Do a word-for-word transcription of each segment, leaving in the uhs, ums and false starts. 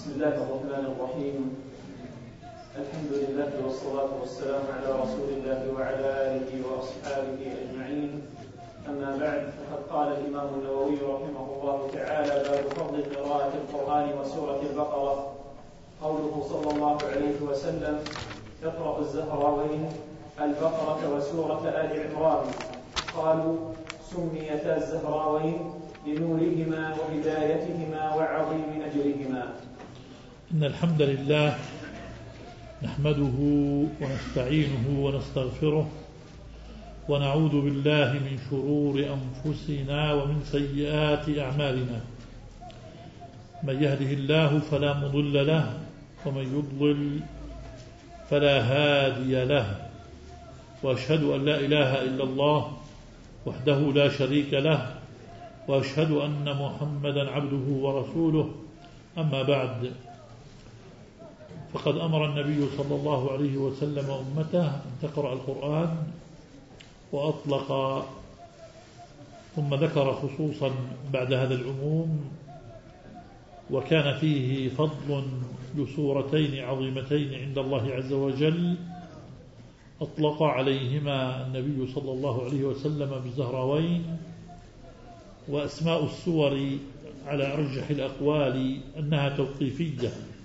بسم الله الرحمن الرحيم. الحمد لله والصلاة والسلام على رسول الله وعلى آله وأصحابه أجمعين. أما بعد، فقد قال الإمام النووي رحمه الله تعالى: باب فضل قراءة القرآن وسورة البقرة. قوله صلى الله عليه وسلم: اقرأ الزهراوين البقرة وسورة آل عمران. قالوا: سميتا الزهراوين لنورهما وهدايتهما وعظيم أجرهما. إن الحمد لله نحمده ونستعينه ونستغفره ونعوذ بالله من شرور أنفسنا ومن سيئات أعمالنا. من يهده الله فلا مضل له ومن يضلل فلا هادي له، وأشهد أن لا إله إلا الله وحده لا شريك له، وأشهد أن محمدا عبده ورسوله. أما بعد، فقد أمر النبي صلى الله عليه وسلم أمته أن تقرأ القرآن، وأطلق ثم ذكر خصوصا بعد هذا العموم، وكان فيه فضل لسورتين عظيمتين عند الله عز وجل أطلق عليهما النبي صلى الله عليه وسلم بالزهراوين. وأسماء السور على أرجح الأقوال أنها توقيفية،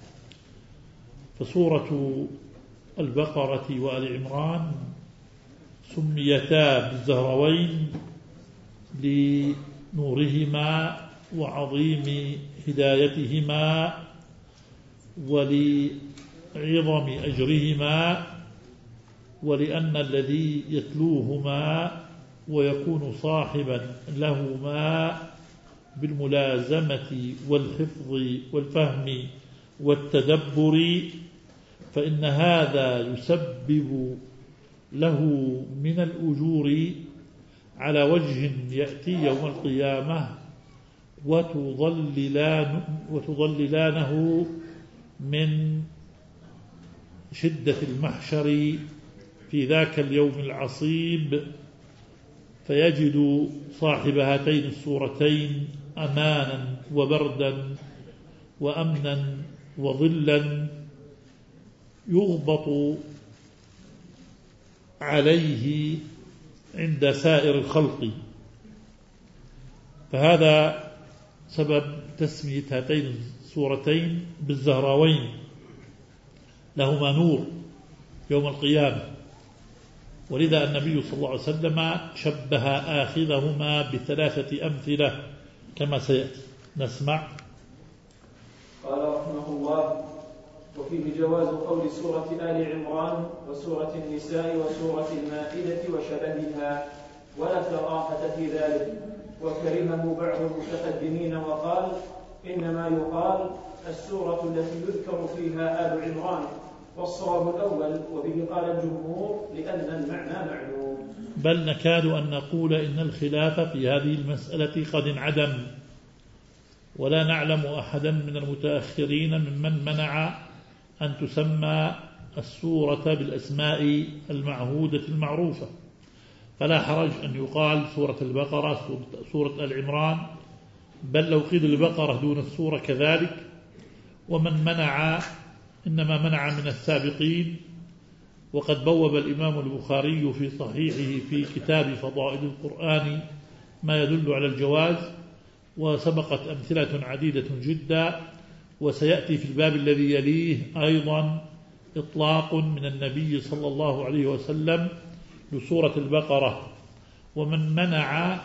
فسورة البقرة وآل عمران سميتا بالزهراوين لنورهما وعظيم هدايتهما ولعظم أجرهما، ولأن الذي يتلوهما ويكون صاحبا لهما بالملازمة والحفظ والفهم والتدبر، فإن هذا يسبب له من الأجور على وجه يأتي يوم القيامة وتضللان وتضللانه من شدة المحشر في ذاك اليوم العصيب، فيجد صاحب هاتين السورتين أمانا وبردا وأمنا وظلا يغبط عليه عند سائر الخلق. فهذا سبب تسمية هاتين السورتين بالزهراوين، لهما نور يوم القيامة، ولذا النبي صلى الله عليه وسلم شبه آخذهما بثلاثة أمثلة كما سيأتي. نسمع. قال رحمه الله: وفيه جواز قول سورة آل عمران وسورة النساء وسورة المائدة وشبهها، ولا كراهة في ذلك، وكرهه بعض المتقدمين وقال: إنما يقال السورة التي يذكر فيها آل عمران، والصواب الأول، وبه قال الجمهور لأن المعنى معلوم. بل نكاد أن نقول إن الخلاف في هذه المسألة قد انعدم، ولا نعلم أحدا من المتأخرين ممن منع أن تسمى السورة بالأسماء المعهودة المعروفة، فلا حرج أن يقال سورة البقرة، سورة آل عمران، بل لو قيل البقرة دون السورة كذلك. ومن منع إنما منع من السابقين، وقد بوب الإمام البخاري في صحيحه في كتاب فضائل القرآن ما يدل على الجواز، وسبقت أمثلة عديدة جدا، وسيأتي في الباب الذي يليه أيضا إطلاق من النبي صلى الله عليه وسلم لسورة البقرة. ومن منع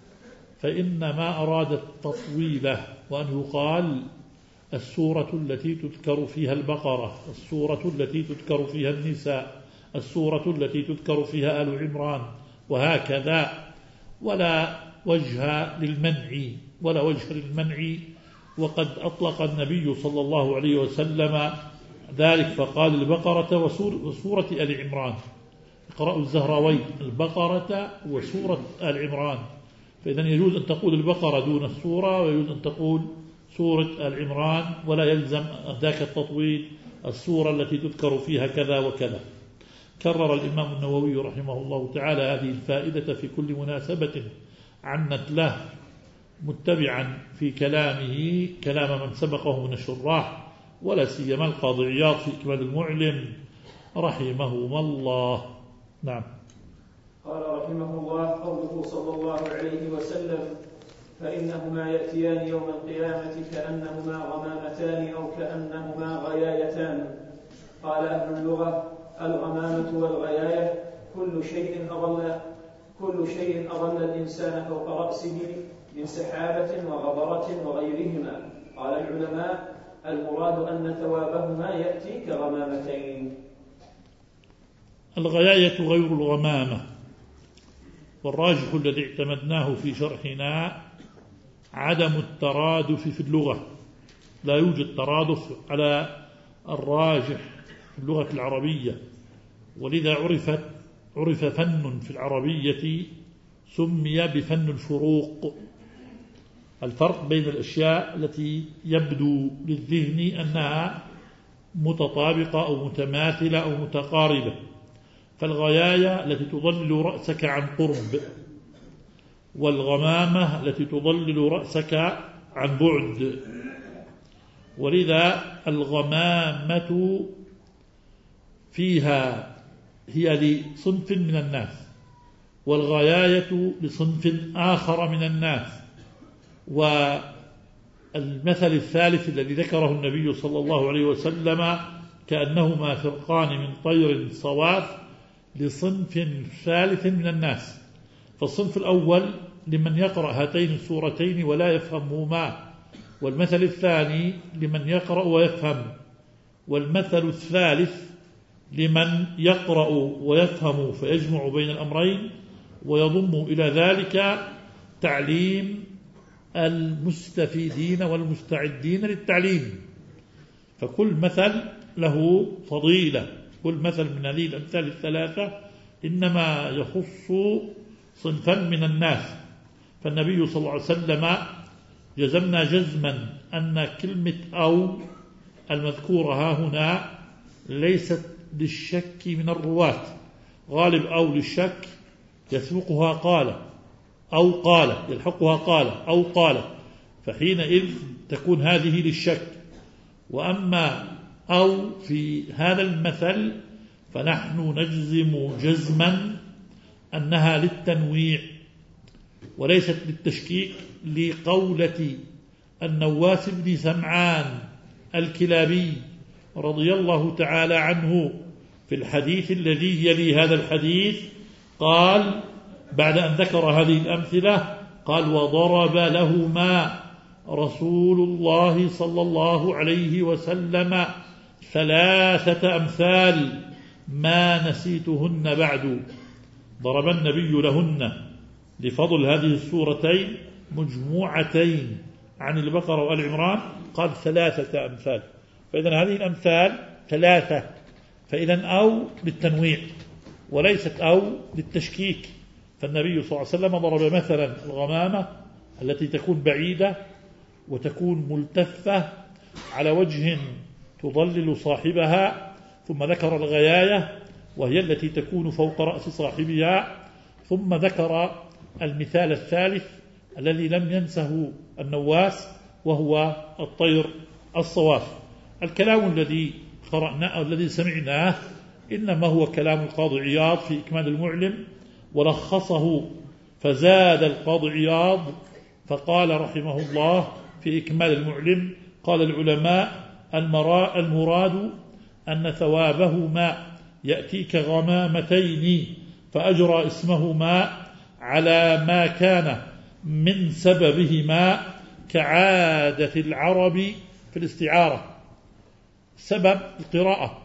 فإنما أراد التطويل، وأن يقال السورة التي تذكر فيها البقرة، السورة التي تذكر فيها النساء، السورة التي تذكر فيها آل عمران، وهكذا، ولا وجه للمنع ولا وجه للمنع وقد أطلق النبي صلى الله عليه وسلم ذلك فقال: البقرة وسورة آل عمران. اقرأوا الزهراوين البقرة وسورة آل عمران، فإذا يجوز أن تقول البقرة دون السورة، ويجوز أن تقول سورة آل عمران، ولا يلزم ذاك التطويل السورة التي تذكر فيها كذا وكذا. كرر الإمام النووي رحمه الله تعالى هذه الفائدة في كل مناسبة عنت له، متبعا في كلامه كلام من سبقه من الشراح، ولا سيما القاضي عياض في إكمال المعلم رحمهما الله. نعم. قال رحمه الله: قوله صلى الله عليه وسلم: فإنهما يأتيان يوم القيامة كأنهما غمامتان أو كأنهما غيايتان. قال أهل اللغة: الغمامة والغياية كل شيء أظل كل شيء أظل الإنسان فوق رأسه من سحابة وغبرة وغيرهما. قال العلماء: المراد أن ثوابهما يأتي كغمامتين. الغياية غير الغمامة، والراجح الذي اعتمدناه في شرحنا عدم الترادف في اللغة. لا يوجد ترادف على الراجح في اللغة العربية، ولذا عرفت عرف فن في العربية سمي بفن الفروق، الفرق بين الأشياء التي يبدو للذهن أنها متطابقة أو متماثلة أو متقاربة. فالغياية التي تظلل رأسك عن قرب، والغمامة التي تظلل رأسك عن بعد. ولذا الغمامة فيها هي لصنف من الناس، والغياية لصنف آخر من الناس. والمثل الثالث الذي ذكره النبي صلى الله عليه وسلم كأنهما فرقان من طير صواف لصنف ثالث من الناس. فالصنف الأول لمن يقرأ هاتين السورتين ولا يفهمهما، والمثل الثاني لمن يقرأ ويفهم، والمثل الثالث لمن يقرأ ويفهم فيجمع بين الأمرين ويضم إلى ذلك تعليم المستفيدين والمستعدين للتعليم. فكل مثل له فضيلة، كل مثل من هذه الأمثال الثلاثة إنما يخص صنفا من الناس. فالنبي صلى الله عليه وسلم جزمنا جزما أن كلمة أو المذكورة ها هنا ليست للشك من الرواة، غالب أو للشك يسبقها قال أو قال، يلحقها قال أو قال، فحينئذ تكون هذه للشك. وأما أو في هذا المثل فنحن نجزم جزما أنها للتنويع وليست للتشكيك، لقولة النواس بن سمعان الكلابي رضي الله تعالى عنه في الحديث الذي يلي هذا الحديث، قال بعد أن ذكر هذه الأمثلة قال: وضرب لهما رسول الله صلى الله عليه وسلم ثلاثة أمثال ما نسيتهن بعد. ضرب النبي لهن لفضل هذه السورتين مجموعتين عن البقرة وآل عمران، قال ثلاثة أمثال. فإذا هذه الأمثال ثلاثة، فإذا أو للتنويع وليست أو للتشكيك. فالنبي صلى الله عليه وسلم ضرب مثلا الغمامة التي تكون بعيدة وتكون ملتفة على وجه تضلل صاحبها، ثم ذكر الغياية وهي التي تكون فوق رأس صاحبها، ثم ذكر المثال الثالث الذي لم ينسه النواس وهو الطير الصواف. الكلام الذي قرأناه الذي سمعناه إنما هو كلام القاضي عياض في إكمال المعلم، ولخصه فزاد القاضي عياض فقال رحمه الله في إكمال المعلم: قال العلماء: المراد أن ثوابهما يأتي كغمامتين، فأجرى اسمهما على ما كان من سببهما كعادة العرب في الاستعارة. سبب القراءة،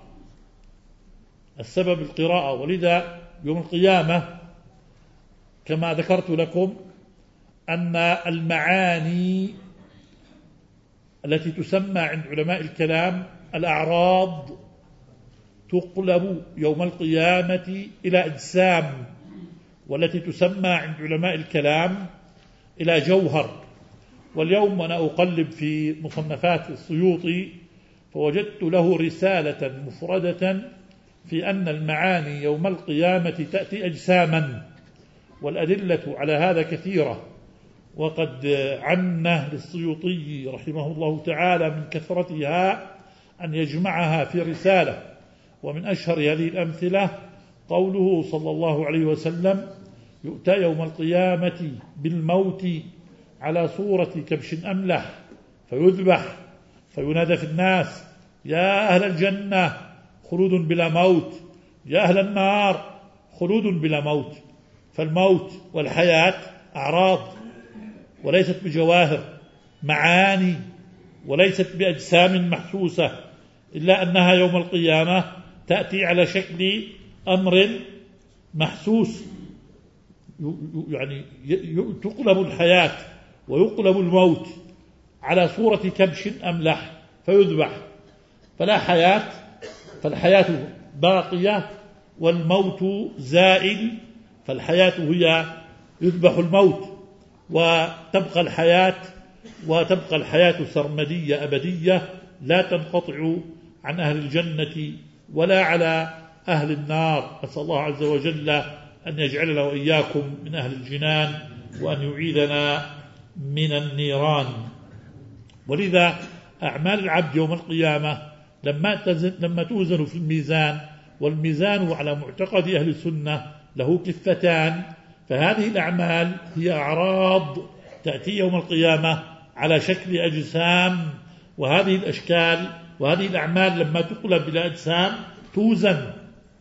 السبب القراءة. ولذا يوم القيامة كما ذكرت لكم أن المعاني التي تسمى عند علماء الكلام الأعراض تقلب يوم القيامة إلى أجسام، والتي تسمى عند علماء الكلام إلى جوهر. واليوم أنا أقلب في مصنفات السيوطي فوجدت له رسالة مفردة في أن المعاني يوم القيامة تأتي أجساما، والأدلة على هذا كثيرة. وقد عنه للسيوطي رحمه الله تعالى من كثرتها أن يجمعها في رسالة. ومن أشهر هذه الأمثلة قوله صلى الله عليه وسلم: يؤتى يوم القيامة بالموت على صورة كبش أملح فيذبح فينادى في الناس: يا أهل الجنة خلود بلا موت، يا أهل النار خلود بلا موت. فالموت والحياة أعراض، وليست بجواهر، معاني، وليست بأجسام محسوسة، إلا أنها يوم القيامة تأتي على شكل أمر محسوس، يعني تقلب الحياة ويقلب الموت على صورة كبش أملح فيذبح، فلا حياة، فالحياة باقية والموت زائل، فالحياة هي يذبح الموت وتبقى الحياة، وتبقى الحياة سرمدية أبدية لا تنقطع عن أهل الجنة ولا على أهل النار. أسأل الله عز وجل أن يجعلنا وإياكم من أهل الجنان وأن يعيذنا من النيران. ولذا أعمال العبد يوم القيامة لما لما توزن في الميزان، والميزان على معتقد أهل السنة له كفتان، فهذه الأعمال هي أعراض تأتي يوم القيامة على شكل أجسام، وهذه الأشكال وهذه الأعمال لما تقلب إلى أجسام توزن،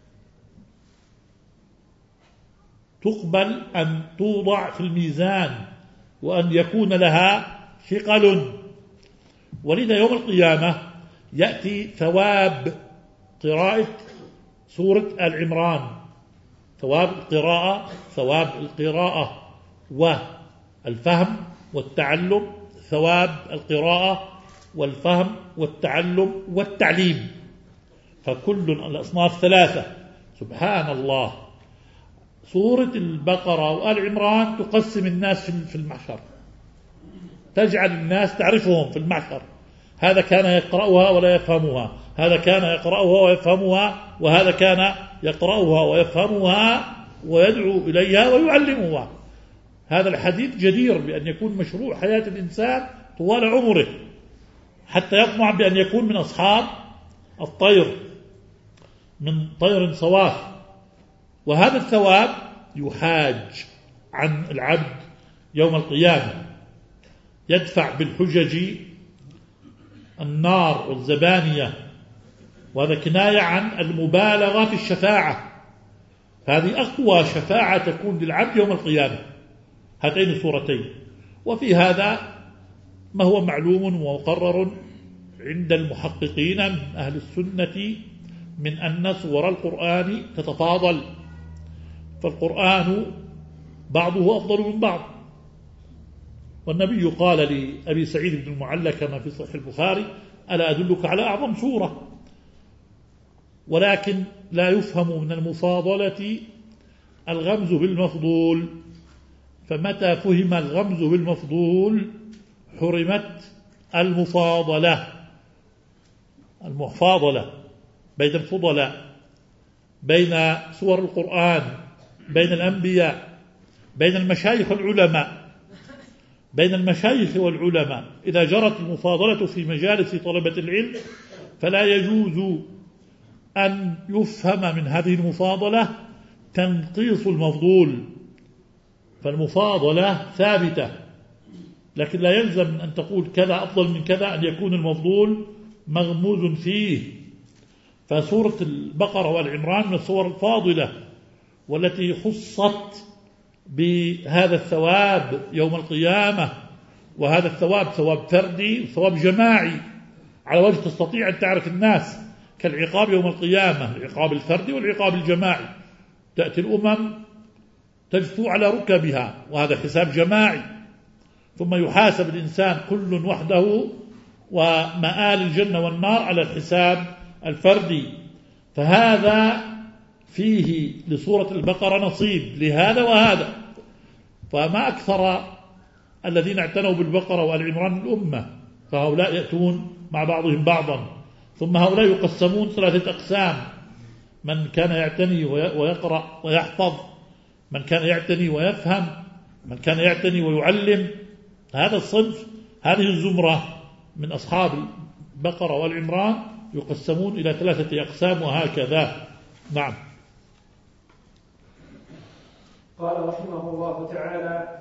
تقبل أن توضع في الميزان وأن يكون لها ثقل. ولذا يوم القيامة يأتي ثواب قراءة سورة آل عمران، ثواب القراءة، ثواب القراءة والفهم والتعلم، ثواب القراءة والفهم والتعلم والتعليم، فكل الأصناف ثلاثة. سبحان الله، سورة البقرة وآل عمران تقسم الناس في المحشر، تجعل الناس تعرفهم في المحشر، هذا كان يقرأها ولا يفهمها، هذا كان يقرأها ويفهمها، وهذا كان يقرأها ويفهمها ويدعو إليها ويعلمها. هذا الحديث جدير بأن يكون مشروع حياة الإنسان طوال عمره حتى يطمع بأن يكون من أصحاب الطير، من طير صواف. وهذا الثواب يحاج عن العبد يوم القيامة، يدفع بالحجج النار والزبانية، وهذا كناية عن المبالغة في الشفاعة، هذه أقوى شفاعة تكون للعبد يوم القيامة، هاتين الصورتين. وفي هذا ما هو معلوم ومقرر عند المحققين من أهل السنة من أن صور القرآن تتفاضل، فالقرآن بعضه أفضل من بعض. والنبي قال لأبي سعيد بن المعلى كما في صحيح البخاري: ألا أدلك على أعظم سورة؟ ولكن لا يفهم من المفاضلة الغمز بالمفضول، فمتى فهم الغمز بالمفضول حرمت المفاضلة، المفاضلة بين الفضلاء، بين سور القرآن، بين الأنبياء، بين المشايخ والعلماء، بين المشايخ والعلماء. إذا جرت المفاضلة في مجالس طلبة العلم فلا يجوز أن يفهم من هذه المفاضلة تنقيص المفضول، فالمفاضلة ثابتة، لكن لا يلزم من أن تقول كذا أفضل من كذا أن يكون المفضول مغموز فيه. فسورة البقرة والعمران من السور الفاضلة والتي خصت بهذا الثواب يوم القيامة، وهذا الثواب ثواب فردي وثواب جماعي على وجه تستطيع أن تعرف الناس، كالعقاب يوم القيامة، العقاب الفردي والعقاب الجماعي. تأتي الأمم تجثو على ركبها وهذا حساب جماعي، ثم يحاسب الإنسان كل وحده، ومآل الجنة والنار على الحساب الفردي. فهذا فيه لسورة البقرة نصيب لهذا وهذا. فما أكثر الذين اعتنوا بالبقرة والعمران الأمة، فهؤلاء يأتون مع بعضهم بعضا، ثم هؤلاء يقسمون ثلاثة أقسام: من كان يعتني ويقرأ ويحفظ، من كان يعتني ويفهم، من كان يعتني ويعلم. هذا الصنف، هذه الزمرة من أصحاب البقرة والعمران يقسمون إلى ثلاثة أقسام وهكذا. نعم. قال رحمه الله تعالى: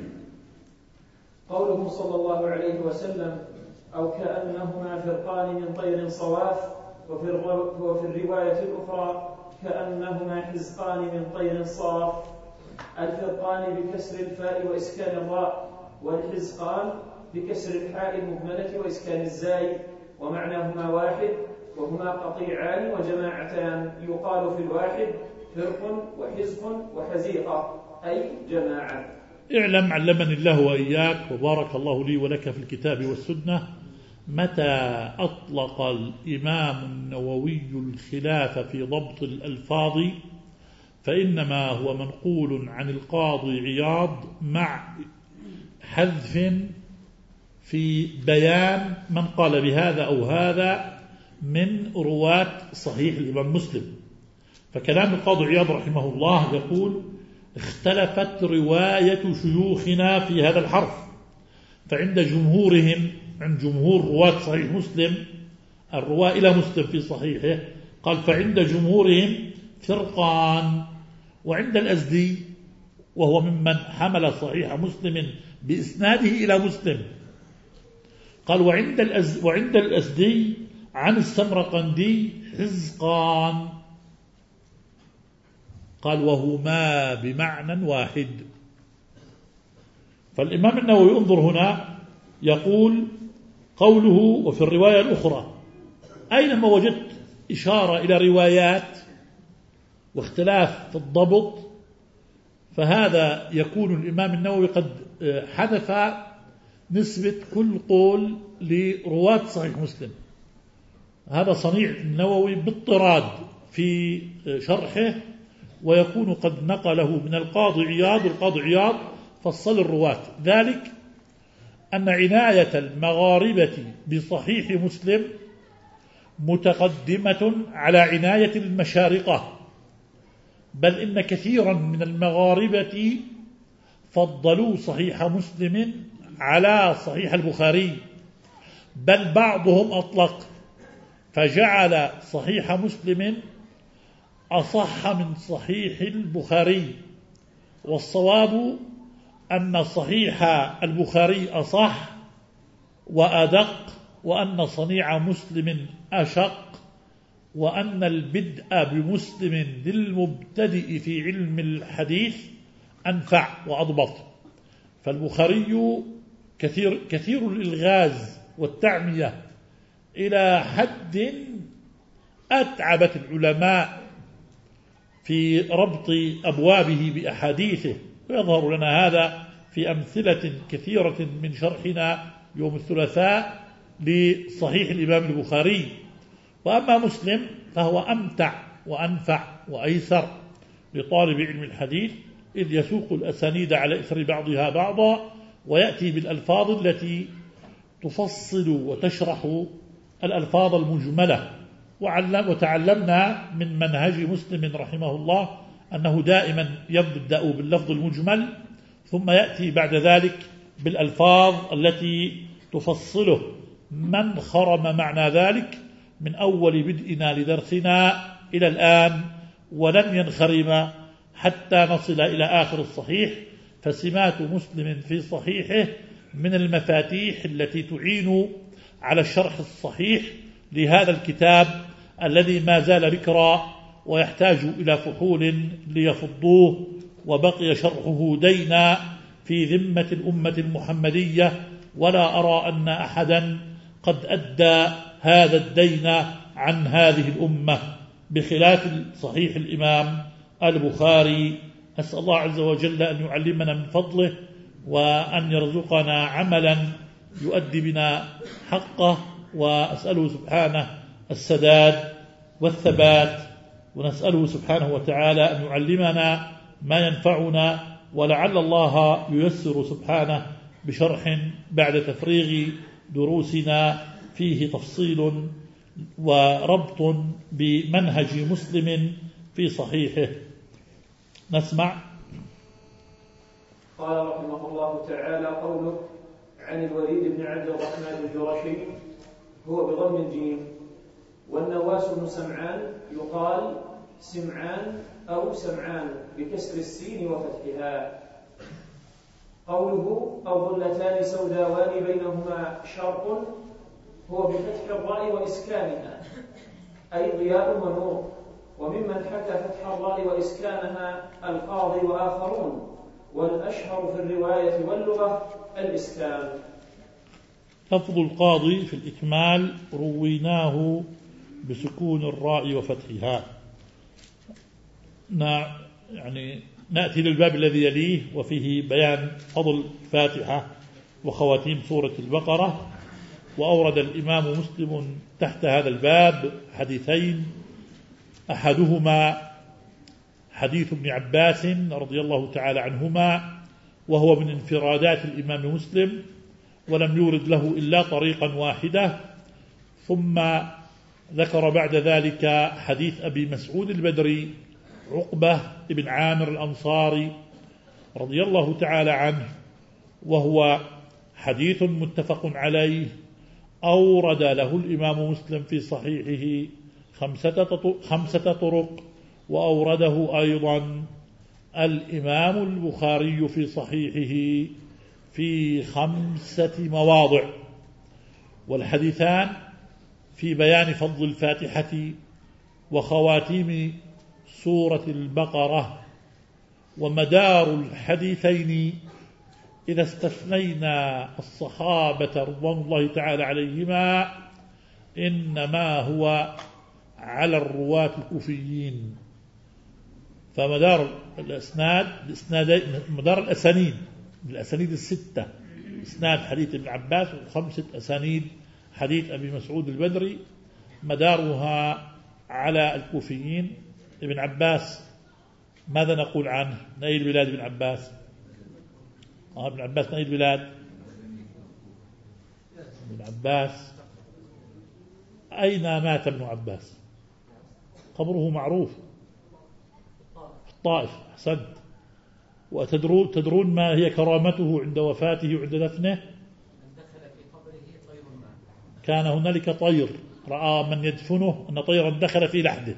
قوله صلى الله عليه وسلم: أو كأنهما فرقان من طير صواف، وفي الرواية الأخرى: كأنهما حزقان من طير صاف. الفرقان بكسر الفاء وإسكان الراء، والحزقان بكسر الحاء المهملة وإسكان الزاي، ومعناهما واحد، وهما قطيعان وجماعتان، يقال في الواحد فرق وحزق وحزيقة، أي جماعة. اعلم علمني الله وإياك وبارك الله لي ولك في الكتاب والسنة، متى أطلق الإمام النووي الخلاف في ضبط الألفاظ فإنما هو منقول عن القاضي عياض مع حذف في بيان من قال بهذا أو هذا من رواة صحيح الإمام مسلم. فكلام القاضي عياض رحمه الله يقول: اختلفت رواية شيوخنا في هذا الحرف، فعند جمهورهم، عند جمهور رواة صحيح مسلم، الرواة إلى مسلم في صحيحه، قال فعند جمهورهم فرقان. وعند الأزدي وهو ممن حمل صحيح مسلم بإسناده إلى مسلم، قال وعند الأز وعند الأزدي عن السمرقندي حزقان، قال وهما بمعنى واحد. فالإمام النووي انظر هنا يقول قوله وفي الرواية الأخرى، أينما وجدت إشارة إلى روايات واختلاف في الضبط فهذا يكون الإمام النووي قد حذف نسبة كل قول لرواة صحيح مسلم. هذا صنيع النووي باضطراد في شرحه، ويكون قد نقله من القاضي عياض. القاضي عياض فصل الرواة، ذلك أن عناية المغاربة بصحيح مسلم متقدمة على عناية المشارقة، بل إن كثيرا من المغاربة فضلوا صحيح مسلم على صحيح البخاري، بل بعضهم أطلق فجعل صحيح مسلم أصح من صحيح البخاري. والصواب أن صحيح البخاري أصح وأدق، وأن صنيع مسلم أشق، وأن البدء بمسلم للمبتدئ في علم الحديث أنفع وأضبط. فالبخاري كثير, كثير الإلغاز والتعمية إلى حد أتعبت العلماء في ربط أبوابه بأحاديثه، ويظهر لنا هذا في أمثلة كثيرة من شرحنا يوم الثلاثاء لصحيح الإمام البخاري. وأما مسلم فهو أمتع وأنفع وأيسر لطالب علم الحديث، إذ يسوق الأسانيد على إثر بعضها بعضا، ويأتي بالألفاظ التي تفصل وتشرح الألفاظ المجملة. وتعلمنا من منهج مسلم رحمه الله أنه دائما يبدأ باللفظ المجمل ثم يأتي بعد ذلك بالألفاظ التي تفصله. من خرم معنى ذلك من أول بدءنا لدرسنا إلى الآن ولن ينخرم حتى نصل إلى آخر الصحيح. فسمات مسلم في صحيحه من المفاتيح التي تعين على الشرح الصحيح لهذا الكتاب الذي ما زال بكرا ويحتاج إلى فحول ليفضوه، وبقي شرحه دينا في ذمة الأمة المحمدية، ولا أرى أن أحدا قد أدى هذا الدين عن هذه الأمة بخلاف صحيح الإمام البخاري. أسأل الله عز وجل أن يعلمنا من فضله، وأن يرزقنا عملا يؤدي بنا حقه، وأسأله سبحانه السداد والثبات، ونسأله سبحانه وتعالى أن يعلمنا ما ينفعنا، ولعل الله ييسر سبحانه بشرح بعد تفريغ دروسنا فيه تفصيل وربط بمنهج مسلم في صحيحه. نسمع. قال رحمه الله تعالى: قوله عن الوليد بن عبد الرحمن الجرشي هو بضم الجيم. والنواس بن سمعان يقال سمعان أو سمعان بكسر السين وفتحها. قوله أو ظلتان سوداوان بينهما شرق هو بفتح الراء وإسكانها، أي ضياء ونور. وممن حكى فتح الراء وإسكانها القاضي وآخرون، والأشهر في الرواية واللغة الإسكان. لفظ القاضي في الإكمال رويناه بسكون الراء وفتحها. يعني نأتي للباب الذي يليه وفيه بيان فضل الفاتحة وخواتيم سورة البقرة. وأورد الإمام مسلم تحت هذا الباب حديثين، أحدهما حديث ابن عباس رضي الله تعالى عنهما، وهو من انفرادات الإمام مسلم، ولم يورد له إلا طريقا واحدة. ثم ذكر بعد ذلك حديث أبي مسعود البدري عقبة بن عامر الأنصاري رضي الله تعالى عنه، وهو حديث متفق عليه، أورد له الإمام مسلم في صحيحه خمسة طرق، وأورده أيضا الإمام البخاري في صحيحه في خمسة مواضع. والحديثان في بيان فضل الفاتحة وخواتيم سورة البقرة. ومدار الحديثين إذا استثنينا الصحابة رضوان الله تعالى عليهما إنما هو على الرواة الكوفيين. فمدار الأسناد مدار الأسانيد الأسانيد الستة، إسناد حديث ابن عباس وخمسة أسانيد حديث أبي مسعود البدري، مدارها على الكوفيين. ابن عباس ماذا نقول عنه؟ نأي البلاد ابن عباس؟ آه ابن عباس نأي البلاد؟ ابن عباس أين مات ابن عباس؟ قبره معروف في الطائف. أحسنت. وتدرون تدرون ما هي كرامته عند وفاته وعند دفنه؟ كان هنالك طير رأى من يدفنه أن طيرا دخل في لحده.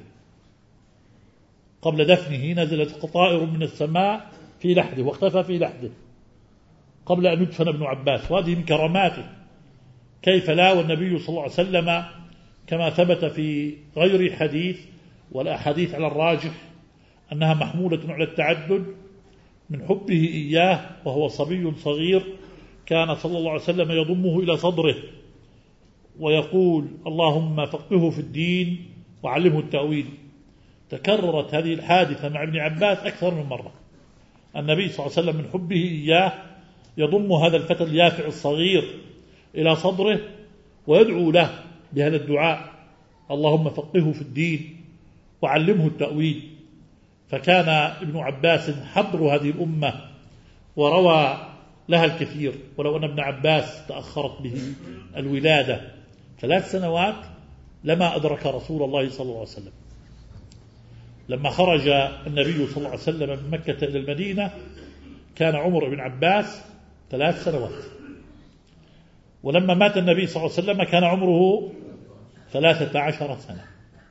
قبل دفنه نزلت طائر من السماء في لحده واختفى في لحده قبل أن يدفن ابن عباس، وهذه من كراماته. كيف لا؟ والنبي صلى الله عليه وسلم كما ثبت في غير حديث والأحاديث على الراجح أنها محمولة على التعدد من حبه إياه وهو صبي صغير، كان صلى الله عليه وسلم يضمه إلى صدره ويقول اللهم فقهه في الدين وعلمه التأويل. تكررت هذه الحادثة مع ابن عباس أكثر من مرة. النبي صلى الله عليه وسلم من حبه إياه يضم هذا الفتى اليافع الصغير إلى صدره ويدعو له بهذا الدعاء اللهم فقهه في الدين وعلمه التأويل. فكان ابن عباس حبر هذه الأمة وروى لها الكثير، ولو أن ابن عباس تأخرت به الولادة ثلاث سنوات لما أدرك رسول الله صلى الله عليه وسلم. لما خرج النبي صلى الله عليه وسلم من مكة إلى المدينة كان عمر ابن عباس ثلاث سنوات، ولما مات النبي صلى الله عليه وسلم كان عمره ثلاثة عشر سنة.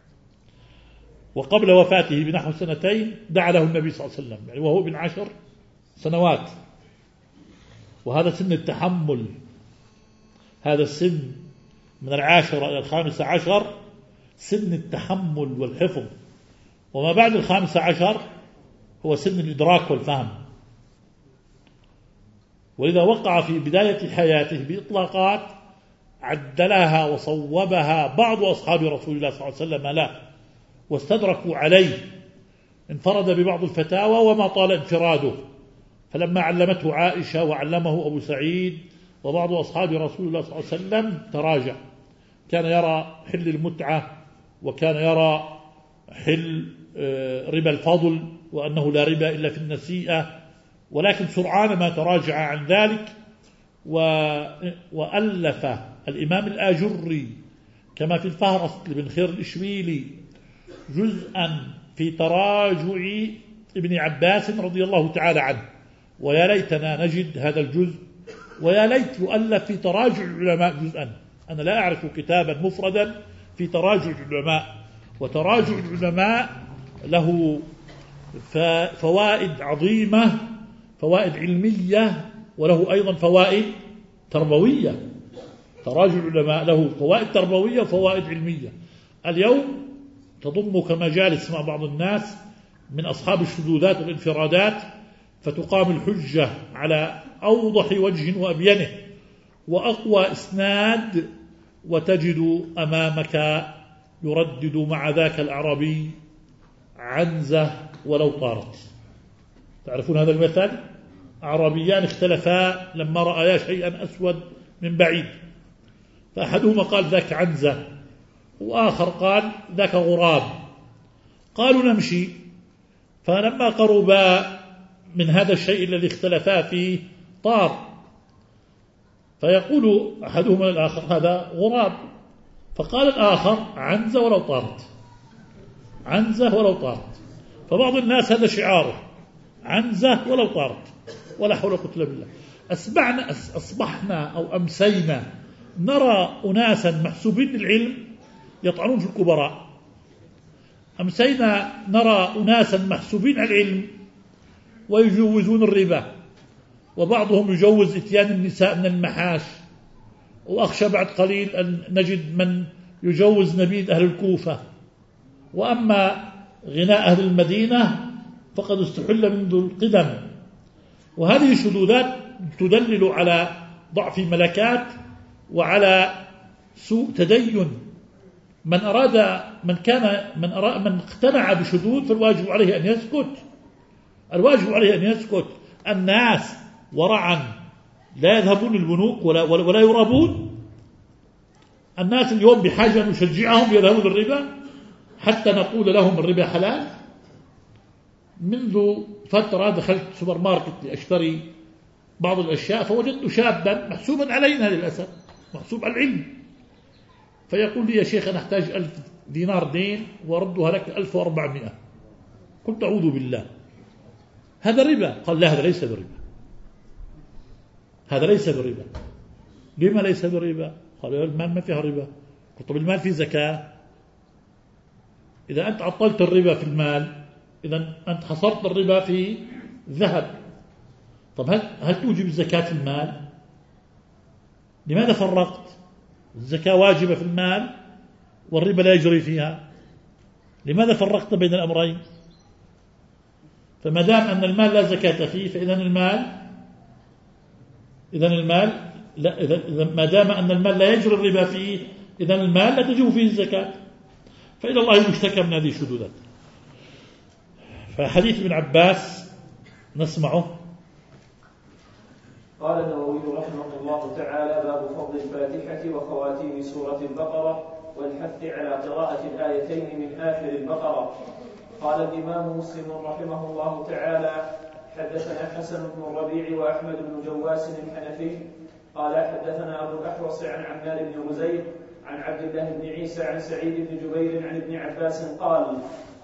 وقبل وفاته بنحو سنتين دعا له النبي صلى الله عليه وسلم، يعني وهو ابن عشر سنوات. وهذا سن التحمل، هذا السن من العاشرة إلى الخامسة عشر سن التحمل والحفظ، وما بعد الخامسة عشر هو سن الإدراك والفهم. وإذا وقع في بداية حياته بإطلاقات عدلها وصوبها بعض أصحاب رسول الله صلى الله عليه وسلم لا، واستدركوا عليه، انفرد ببعض الفتاوى وما طال انفراده. فلما علمته عائشة وعلمه أبو سعيد وبعض أصحاب رسول الله صلى الله عليه وسلم تراجع. كان يرى حل المتعة، وكان يرى حل ربا الفضل وأنه لا ربا إلا في النسيئة، ولكن سرعان ما تراجع عن ذلك. وألف الإمام الآجري كما في الفهرست لابن خير الإشبيلي جزءا في تراجع ابن عباس رضي الله تعالى عنه، ويا ليتنا نجد هذا الجزء، ويا ليت يؤلف في تراجع العلماء جزءا. أنا لا أعرف كتابا مفردا في تراجع العلماء، وتراجع العلماء له فوائد عظيمة، فوائد علمية، وله أيضا فوائد تربوية. تراجع العلماء له فوائد تربوية وفوائد علمية. اليوم تضمك مجالس مع بعض الناس من أصحاب الشذوذات والانفرادات، فتقام الحجة على أوضح وجه وأبينه وأقوى إسناد، وتجد أمامك يردد مع ذاك الأعرابي عنزة ولو طارت. تعرفون هذا المثل؟ أعرابيان اختلفا لما رأيا شيئا أسود من بعيد، فأحدهما قال ذاك عنزة، وآخر قال ذاك غراب. قالوا نمشي، فلما قربا من هذا الشيء الذي اختلفا فيه طار، فيقول أحدهما للآخر هذا غراب، فقال الآخر عنزة ولو طارت، عنزة ولو طارت. فبعض الناس هذا شعاره، عنزة ولو طارت، ولا حول ولا قوة إلا بالله. أصبحنا, أصبحنا أو أمسينا نرى أناسا محسوبين العلم يطعنون في الكبراء، أمسينا نرى أناسا محسوبين على العلم ويجوزون الربا، وبعضهم يجوز إتيان النساء من المحاش، وأخشى بعد قليل أن نجد من يجوز نبيذ أهل الكوفة. وأما غناء أهل المدينة فقد استحل منذ القدم. وهذه الشذوذات تدلل على ضعف ملكات وعلى سوء تدين. من أراد من كان من أراد من اقتنع بشذوذ فالواجب عليه أن يسكت، الواجب عليه أن يسكت. الناس ورعا لا يذهبون البنوك ولا, ولا, ولا يرابون. الناس اليوم بحاجة أن نشجعهم يذهبون الربا حتى نقول لهم الربا حلال. منذ فترة دخلت سوبر ماركت لأشتري بعض الأشياء، فوجدت شابا محسوبا علينا للأسف، محسوب على العلم، فيقول لي يا شيخ أنا أحتاج ألف دينار دين وردها لك ألف وأربعمائة. قلت أعوذ بالله، هذا ربا. قال لا، هذا ليس بربا، هذا ليس بربا. لما ليس بربا؟ قال المال ما فيها ربا. قلت طب المال فيه زكاة. إذا أنت عطلت الربا في المال، إذا أنت حصرت الربا في ذهب. طب هل, هل توجب الزكاة في المال؟ لماذا فرقت؟ الزكاة واجبة في المال والربا لا يجري فيها. لماذا فرقت بين الأمرين؟ فما دام أن المال لا زكاة فيه فإذا المال إذا المال لا إذا ما دام أن المال لا يجري الربا فيه إذا المال لا تجب فيه الزكاة. فإلى الله المشتكى من هذه الشذوذات. فحديث ابن عباس نسمعه. قال النووي رحمه الله تعالى: باب فضل الفاتحة وخواتيم سورة البقرة والحث على قراءة الآيتين من آخر البقرة. قال الإمام مسلم رحمه الله تعالى: حدثنا حسن بن الربيع وأحمد بن جواس الحنفي قال حدثنا أبو الأحوص عن عمار بن غزير عن عبد الله بن عيسى عن سعيد بن جبير عن ابن عباس قال: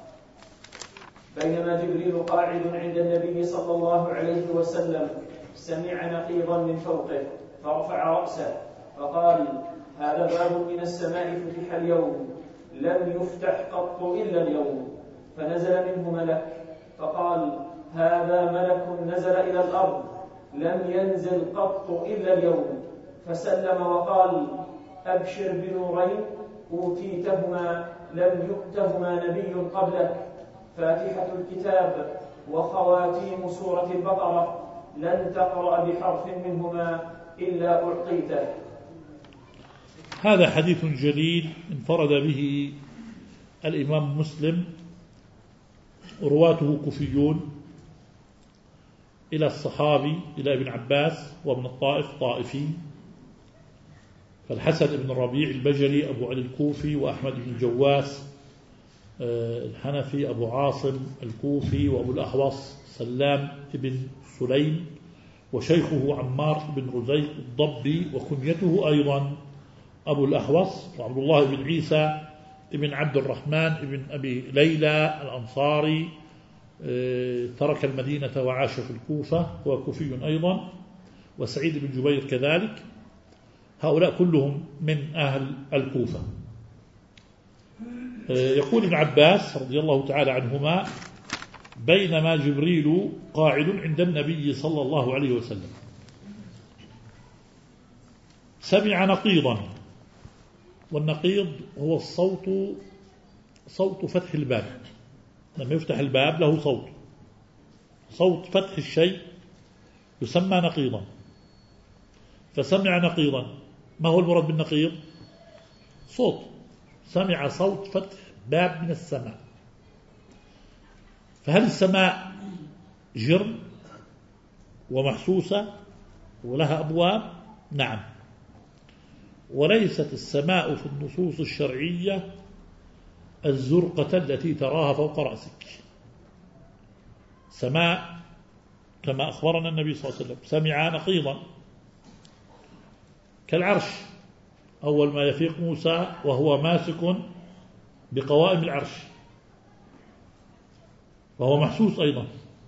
بينما جبريل قاعد عند النبي صلى الله عليه وسلم سمع نقيضا من فوقه فرفع رأسه فقال: هذا باب من السماء فتح اليوم لم يفتح قط إلا اليوم. فنزل منه ملك فقال: هذا ملك نزل إلى الأرض لم ينزل قط إلا اليوم. فسلم وقال: أبشر بنورين أوتيتهما لم يؤتهما نبي قبلك، فاتحة الكتاب وخواتيم سورة البقرة، لن تقرأ بحرف منهما إلا أعطيته. هذا حديث جليل انفرد به الإمام مسلم، رواته كوفيون إلى الصحابي إلى ابن عباس وابن الطائف طائفي، فالحسن بن الربيع البجلي أبو علي الكوفي، وأحمد بن جواس الحنفي أبو عاصم الكوفي، وأبو الأحوص سلام بن سليم، وشيخه عمار بن غزير الضبي وكنيته أيضا أبو الأحوص، وعبد الله بن عيسى بن عبد الرحمن بن أبي ليلى الأنصاري ترك المدينة وعاش في الكوفة هو كوفي أيضا، وسعيد بن جبير كذلك. هؤلاء كلهم من أهل الكوفة. يقول ابن عباس رضي الله تعالى عنهما: بينما جبريل قاعد عند النبي صلى الله عليه وسلم سمع نقيضا، والنقيض هو الصوت، صوت فتح الباب. لما يفتح الباب له صوت، صوت فتح الشيء يسمى نقيضا. فسمع نقيضا. ما هو المراد بالنقيض؟ صوت، سمع صوت فتح باب من السماء. فهل السماء جرم ومحسوسة ولها أبواب؟ نعم. وليست السماء في النصوص الشرعية الزرقة التي تراها فوق رأسك. سماء كما أخبرنا النبي صلى الله عليه وسلم سمع نقيضا كالعرش. أول ما يفيق موسى وهو ماسك بقوائم العرش، وهو محسوس أيضا.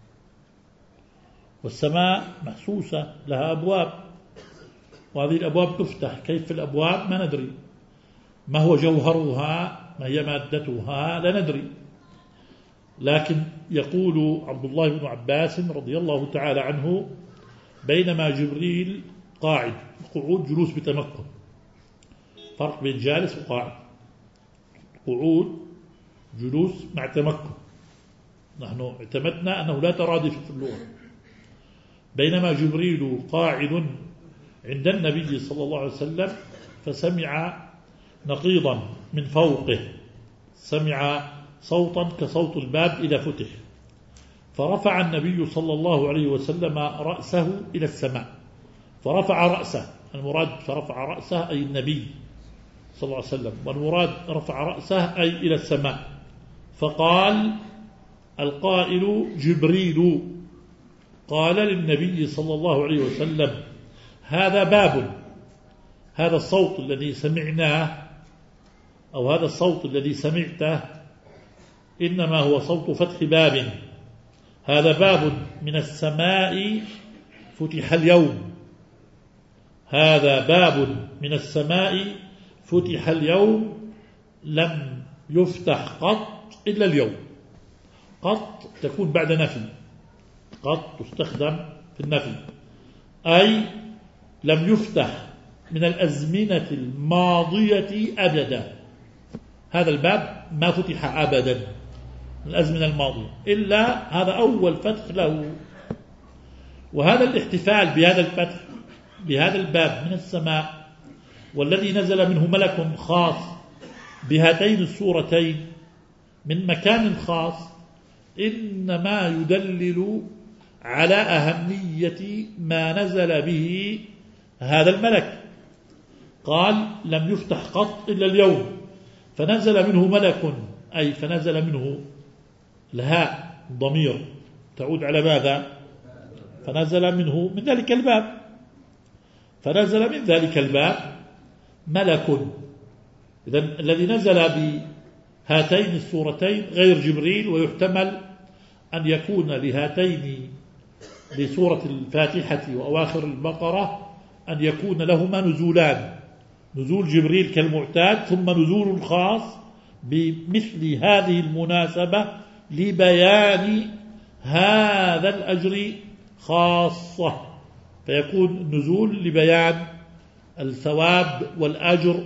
والسماء محسوسة لها أبواب، وهذه الأبواب تفتح. كيف الأبواب؟ ما ندري. ما هو جوهرها؟ ما هي مادتها؟ لا ندري. لكن يقول عبد الله بن عباس رضي الله تعالى عنه: بينما جبريل قاعد. قعود جلوس بتمكن، فرق بين جالس وقاعد. قعود جلوس مع تمكن. نحن اعتمدنا أنه لا ترادف في اللغة. بينما جبريل قاعد عند النبي صلى الله عليه وسلم فسمع نقيضا من فوقه، سمع صوتا كصوت الباب إذا فتح، فرفع النبي صلى الله عليه وسلم رأسه إلى السماء. فرفع رأسه، المراد فرفع رأسه أي النبي صلى الله عليه وسلم، والمراد رفع رأسه أي إلى السماء. فقال القائل جبريل قال للنبي صلى الله عليه وسلم: هذا باب. هذا الصوت الذي سمعناه أو هذا الصوت الذي سمعته إنما هو صوت فتح باب. هذا باب من السماء فتح اليوم. هذا باب من السماء فتح اليوم لم يفتح قط إلا اليوم. قط تكون بعد نفي، قط تستخدم في النفي، أي لم يفتح من الأزمنة الماضية أبدا. هذا الباب ما فتح أبدا من الأزمنة الماضية إلا هذا أول فتح له. وهذا الاحتفال بهذا الفتح بهذا الباب من السماء والذي نزل منه ملك خاص بهاتين السورتين من مكان خاص إنما يدلل على أهمية ما نزل به هذا الملك. قال لم يفتح قط إلا اليوم، فنزل منه ملك، أي فنزل منه الهاء ضمير تعود على ماذا؟ فنزل منه من ذلك الباب، فنزل من ذلك الباب ملك. إذن الذي نزل بهاتين السورتين غير جبريل، ويحتمل أن يكون لهاتين لسورة الفاتحة وأواخر البقرة أن يكون لهما نزولان: نزول جبريل كالمعتاد، ثم نزول خاص بمثل هذه المناسبة لبيان هذا الأجر خاصة، فيكون نزول لبيان الثواب والأجر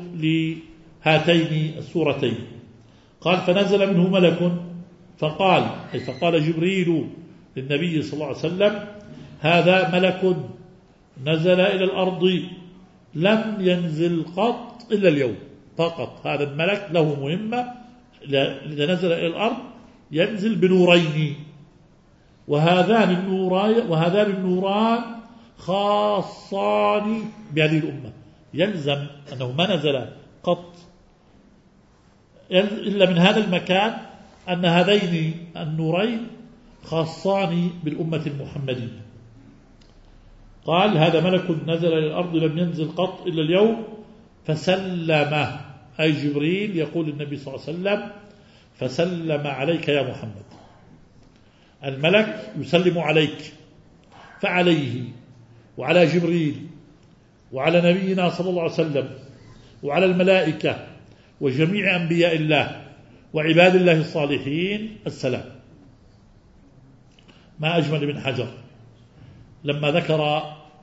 لهاتين السورتين. قال فنزل منه ملك فقال، أي فقال جبريل للنبي صلى الله عليه وسلم: هذا ملك نزل إلى الأرض لم ينزل قط إلا اليوم فقط. هذا الملك له مهمة، إذا نزل إلى الأرض ينزل بنورين، وهذان النوران وهذان النوران خاصان بهذه الأمة. يلزم أنه ما نزل قط إلا من هذا المكان، أن هذين النورين خاصان بالأمة المحمدية. قال هذا ملك نزل إلى الأرض لم ينزل قط إلا اليوم فسلم، أي جبريل يقول النبي صلى الله عليه وسلم: فسلم عليك يا محمد. الملك يسلم عليك، فعليه وعلى جبريل وعلى نبينا صلى الله عليه وسلم وعلى الملائكة وجميع أنبياء الله وعباد الله الصالحين السلام. ما أجمل ابن حجر لما ذكر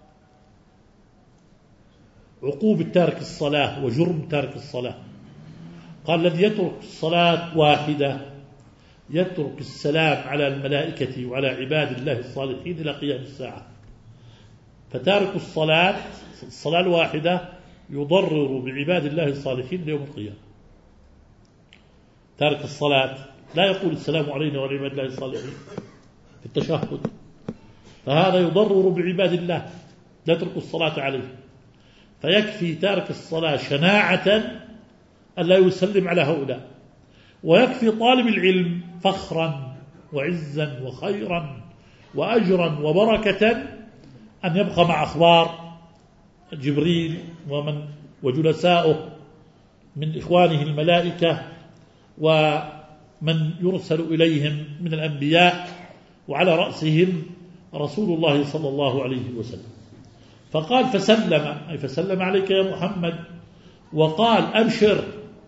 عقوبة تارك الصلاة وجرم تارك الصلاة قال: الذي يترك الصلاة واحدة يترك السلام على الملائكة وعلى عباد الله الصالحين إلى قيام الساعة. فتارك الصلاة الصلاة الواحدة يضرر بعباد الله الصالحين ليوم القيامة. تارك الصلاة لا يقول السلام علينا وعلى عباد الله الصالحين في التشهد، فهذا يضرر بعباد الله لا يترك الصلاة عليه. فيكفي تارك الصلاة شناعة ألا يسلم على هؤلاء، ويكفي طالب العلم فخرا وعزا وخيرا وأجرا وبركة أن يبقى مع أخبار جبريل ومن وجلساؤه من إخوانه الملائكة ومن يرسل إليهم من الأنبياء، وعلى رأسهم رسول الله صلى الله عليه وسلم. فقال: فسلم، أي فسلم عليك يا محمد، وقال: أبشر.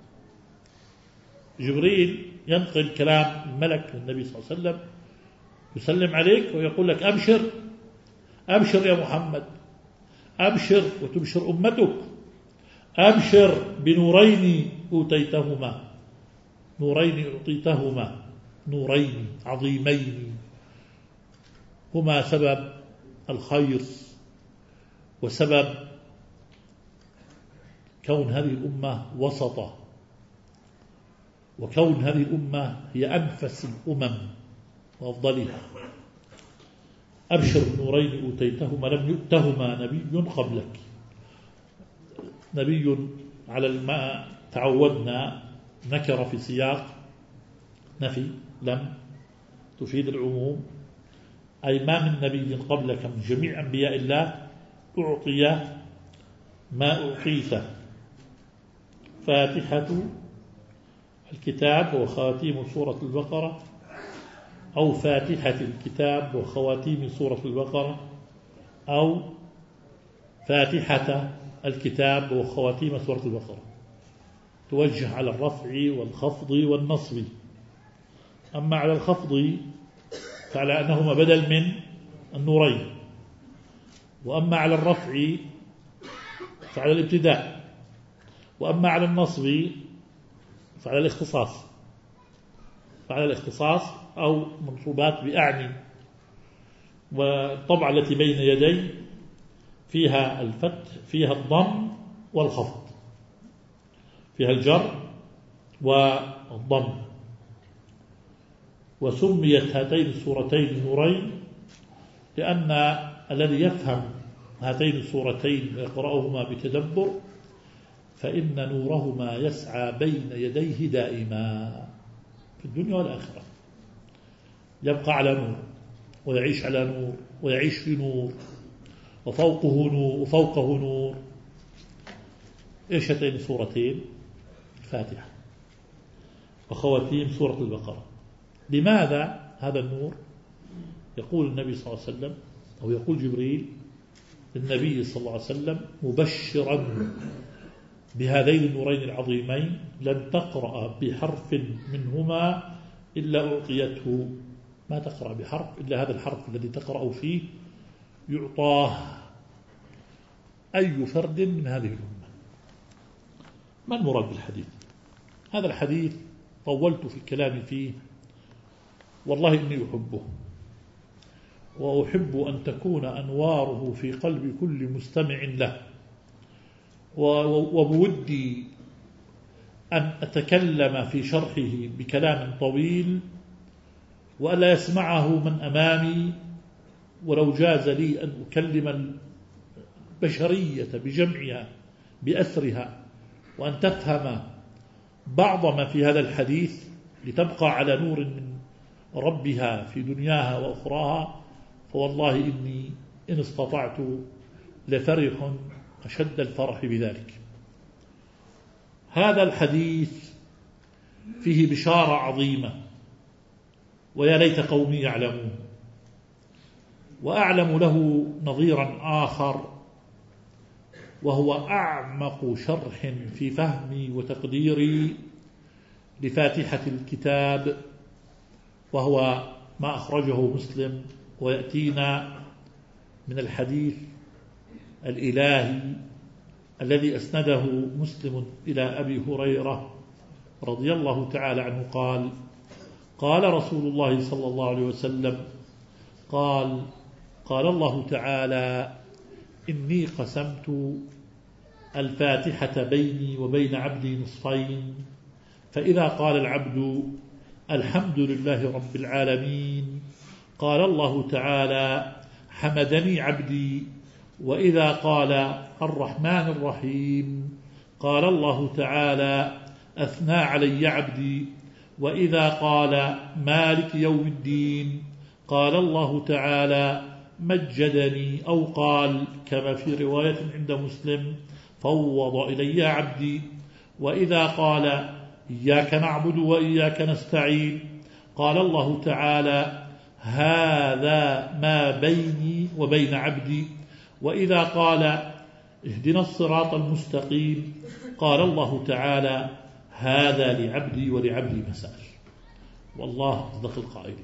جبريل ينقل كلام الملك النبي صلى الله عليه وسلم يسلم عليك ويقول لك: أبشر أبشر يا محمد، أبشر وتبشر أمتك، أبشر بنورين أوتيتهما، نورين أعطيتهما، نورين عظيمين هما سبب الخير وسبب كون هذه الأمة وسطة، وكون هذه الأمة هي أنفس الأمم وأفضلها. أبشر بنورين أوتيتهما لم يؤتهما نبي قبلك. نبي على الماء تعودنا نكر في سياق نفي، لم تفيد العموم، أي ما من نبي قبلك من جميع أنبياء الله أعطي ما أعطيته. فاتحة الكتاب وخواتيم سورة البقرة، أو فاتحة الكتاب وخواتيم سورة البقرة، أو فاتحة الكتاب وخواتيم سورة البقرة، توجه على الرفع والخفض والنصب. أما على الخفض فعلى أنهما بدل من النورين، وأما على الرفع فعلى الابتداء، وأما على النصب فعلى الاختصاص، فعلى الاختصاص أو منصوبات بأعني. والطبعة التي بين يدي فيها الفتح، فيها الضم والخفض، فيها الجر والضم. وسميت هاتين السورتين نورين لأن الذي يفهم هاتين السورتين ويقرأهما بتدبر فإن نورهما يسعى بين يديه دائما في الدنيا والآخرة، يبقى على نور ويعيش على نور ويعيش في نور وفوقه نور وفوقه نور. إيش هاتين السورتين؟ الفاتحة وخواتيم سورة البقرة. لماذا هذا النور؟ يقول النبي صلى الله عليه وسلم، أو يقول جبريل للنبي صلى الله عليه وسلم مبشرا بهذين النورين العظيمين: لن تقرأ بحرف منهما إلا أعطيته. ما تقرأ بحرف إلا هذا الحرف الذي تقرأ فيه يعطاه أي فرد من هذه الأمة. ما المراد بالحديث؟ هذا الحديث طولت في الكلام فيه، والله إني أحبه، وأحب أن تكون أنواره في قلب كل مستمع له، وبودي أن أتكلم في شرحه بكلام طويل وألا يسمعه من أمامي، ولو جاز لي أن أكلم البشرية بجمعها بأسرها وأن تفهم بعض ما في هذا الحديث لتبقى على نور من ربها في دنياها وأخراها، فوالله إني إن استطعت لفرح أشد الفرح بذلك. هذا الحديث فيه بشارة عظيمة، ويا ليت قومي يعلمون. وأعلم له نظيرا آخر، وهو أعمق شرح في فهمي وتقديري لفاتحة الكتاب، وهو ما أخرجه مسلم، ويأتينا من الحديث الإلهي الذي أسنده مسلم إلى أبي هريرة رضي الله تعالى عنه قال: قال رسول الله صلى الله عليه وسلم: قال قال الله تعالى: إني قسمت الفاتحة بيني وبين عبدي نصفين، فإذا قال العبد الحمد لله رب العالمين قال الله تعالى: حمدني عبدي، وإذا قال الرحمن الرحيم قال الله تعالى: أثنى علي عبدي، وإذا قال مالك يوم الدين قال الله تعالى: مجدني، أو قال كما في رواية عند مسلم: فوض إلي عبدي، وإذا قال إياك نعبد وإياك نستعين قال الله تعالى: هذا ما بيني وبين عبدي، وإذا قال اهدنا الصراط المستقيم قال الله تعالى: هذا لعبدي ولعبدي مسأل. والله أصدق القائلين.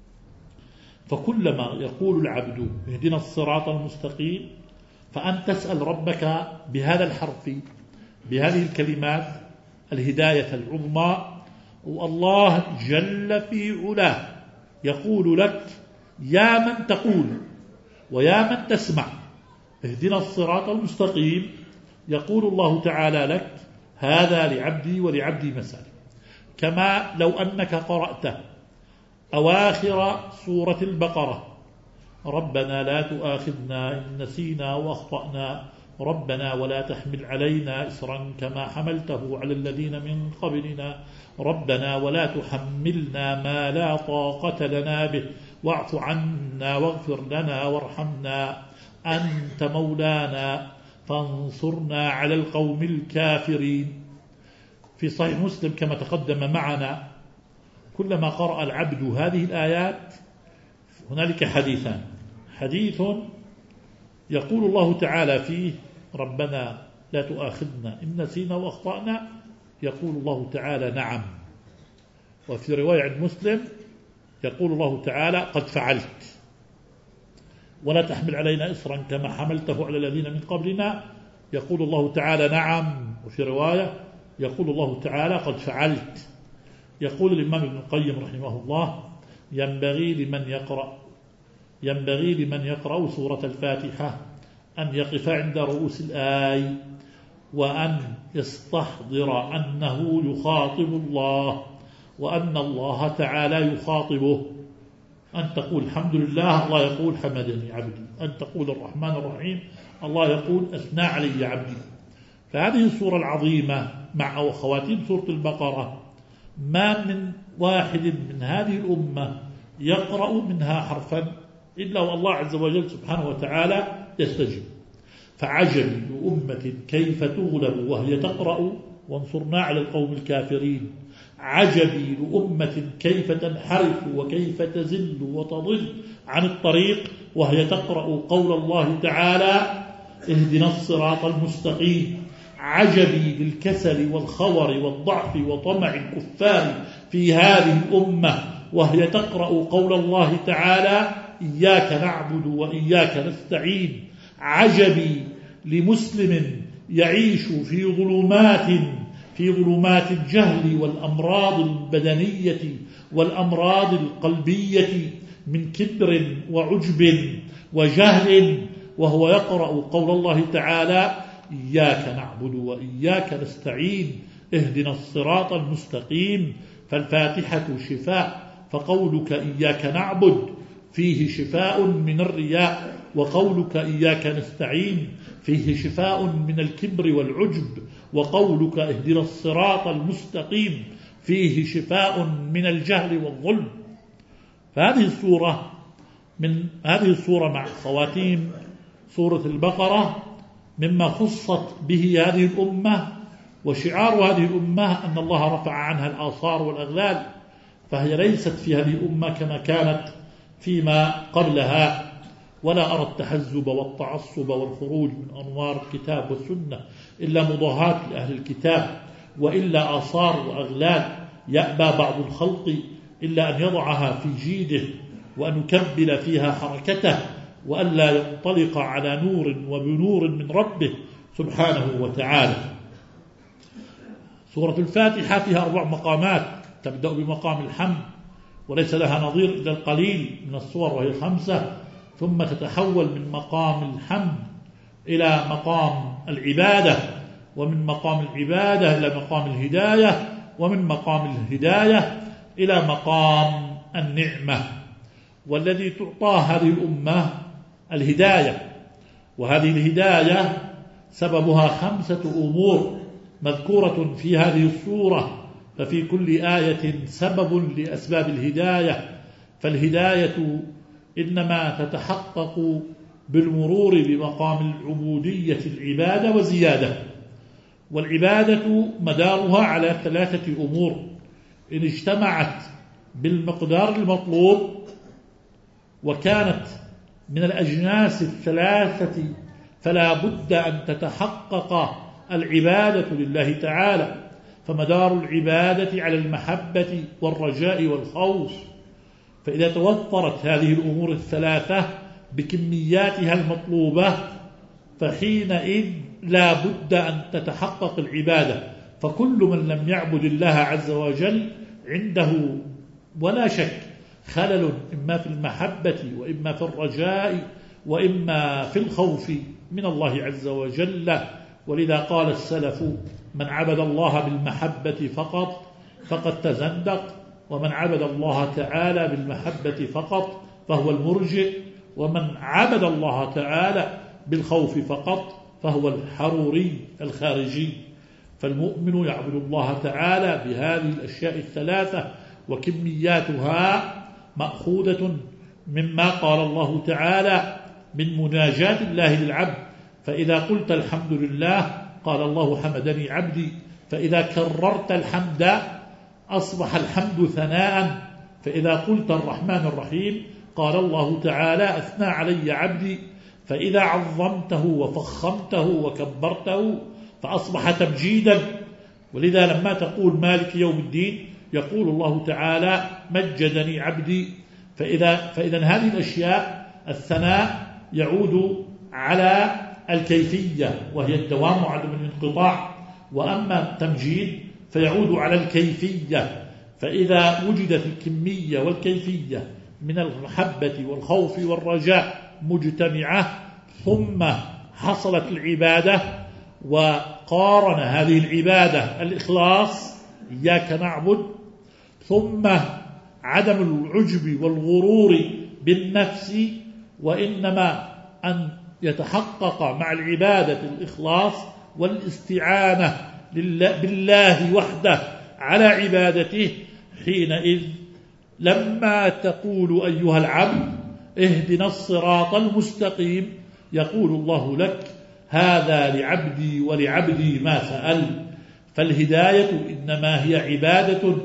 فكلما يقول العبد اهدنا الصراط المستقيم فأن تسأل ربك بهذا الحرف، بهذه الكلمات، الهداية العظمى، والله جل في علاه يقول لك يا من تقول ويا من تسمع اهدنا الصراط المستقيم، يقول الله تعالى لك: هذا لعبدي ولعبدي مسأل. كما لو أنك قرأت أواخر سورة البقرة: ربنا لا تؤاخذنا إن نسينا وأخطأنا، ربنا ولا تحمل علينا إصرا كما حملته على الذين من قبلنا، ربنا ولا تحملنا ما لا طاقة لنا به، واعف عنا واغفر لنا وارحمنا، أنت مولانا فانصرنا على القوم الكافرين. في صحيح مسلم كما تقدم معنا، كلما قرأ العبد هذه الآيات هنالك حديثان: حديث يقول الله تعالى فيه: ربنا لا تؤاخذنا إن نسينا وأخطأنا، يقول الله تعالى: نعم. وفي رواية عند مسلم يقول الله تعالى: قد فعلت. ولا تحمل علينا إصرا كما حملته على الذين من قبلنا، يقول الله تعالى: نعم. وفي رواية يقول الله تعالى: قد فعلت. يقول الإمام ابن القيم رحمه الله: ينبغي لمن يقرأ ينبغي لمن يقرأ سورة الفاتحة أن يقف عند رؤوس الآي، وأن يستحضر أنه يخاطب الله، وأن الله تعالى يخاطبه. أن تقول الحمد لله، الله يقول حمدني عبدي. أن تقول الرحمن الرحيم، الله يقول أثنى علي عبدي. فهذه السورة العظيمة مع خواتيم سورة البقرة ما من واحد من هذه الأمة يقرأ منها حرفا إلا والله عز وجل سبحانه وتعالى يستجيب. فعجب لأمة كيف تغلب وهي تقرأ وانصرنا على القوم الكافرين، عجبي لأمة كيف تنحرف وكيف تزل وتضل عن الطريق وهي تقرأ قول الله تعالى: اهدنا الصراط المستقيم. عجبي للكسل والخور والضعف وطمع الكفار في هذه الأمة وهي تقرأ قول الله تعالى: إياك نعبد وإياك نستعين. عجبي لمسلم يعيش في ظلمات في ظلمات الجهل والأمراض البدنية والأمراض القلبية من كبر وعجب وجهل، وهو يقرأ قول الله تعالى: إياك نعبد وإياك نستعين اهدنا الصراط المستقيم. فالفاتحة شفاء، فقولك إياك نعبد فيه شفاء من الرياء، وقولك إياك نستعين فيه شفاء من الكبر والعجب، وقولك اهدنا الصراط المستقيم فيه شفاء من الجهل والظلم. فهذه السورة من هذه السورة مع خواتيم سورة البقرة مما خصت به هذه الأمة، وشعار هذه الأمة أن الله رفع عنها الآثار والأغلال، فهي ليست في هذه الأمة كما كانت فيما قبلها. ولا أرى التحزب والتعصب والخروج من أنوار الكتاب والسنة إلا مضاهاة لأهل الكتاب، وإلا آثار وأغلال يأبى بعض الخلق إلا أن يضعها في جيده وأن يكبل فيها حركته وأن لا ينطلق على نور وبنور من ربه سبحانه وتعالى. سورة الفاتحة فيها أربع مقامات، تبدأ بمقام الحمد وليس لها نظير إلا القليل من الصور وهي خمسة، ثم تتحول من مقام الحمد إلى مقام العبادة، ومن مقام العبادة إلى مقام الهداية، ومن مقام الهداية إلى مقام النعمة. والذي تعطى هذه الأمة الهداية، وهذه الهداية سببها خمسة أمور مذكورة في هذه السورة، ففي كل آية سبب لأسباب الهداية. فالهداية إنما تتحقق بالمرور بمقام العبودية العبادة وزيادة، والعبادة مدارها على ثلاثة أمور إن اجتمعت بالمقدار المطلوب وكانت من الأجناس الثلاثة فلا بد أن تتحقق العبادة لله تعالى. فمدار العبادة على المحبة والرجاء والخوف، فإذا توفرت هذه الأمور الثلاثة بكمياتها المطلوبة فحينئذ لا بد أن تتحقق العبادة. فكل من لم يعبد الله عز وجل عنده ولا شك خلل إما في المحبة وإما في الرجاء وإما في الخوف من الله عز وجل. ولذا قال السلف: من عبد الله بالمحبة فقط فقد تزندق، ومن عبد الله تعالى بالمحبة فقط فهو المرجئ، ومن عبد الله تعالى بالخوف فقط فهو الحروري الخارجي. فالمؤمن يعبد الله تعالى بهذه الأشياء الثلاثة، وكمياتها مأخوذة مما قال الله تعالى من مناجاة الله للعبد. فإذا قلت الحمد لله قال الله حمدني عبدي، فإذا كررت الحمد أصبح الحمد ثناء، فإذا قلت الرحمن الرحيم قال الله تعالى أثنى علي عبدي، فإذا عظمته وفخمته وكبرته فأصبح تمجيدا. ولذا لما تقول مالك يوم الدين يقول الله تعالى مجدني عبدي. فإذا, فإذا هذه الأشياء الثناء يعود على الكيفية وهي الدوام وعدم الانقطاع، وأما التمجيد فيعود على الكيفية. فإذا وجدت الكمية والكيفية من المحبة والخوف والرجاء مجتمعة ثم حصلت العبادة وقارن هذه العبادة الإخلاص إياك نعبد، ثم عدم العجب والغرور بالنفس، وإنما أن يتحقق مع العبادة الإخلاص والاستعانة بالله وحده على عبادته. حينئذ لما تقول أيها العبد اهدنا الصراط المستقيم يقول الله لك هذا لعبدي ولعبدي ما سأل. فالهداية إنما هي عبادة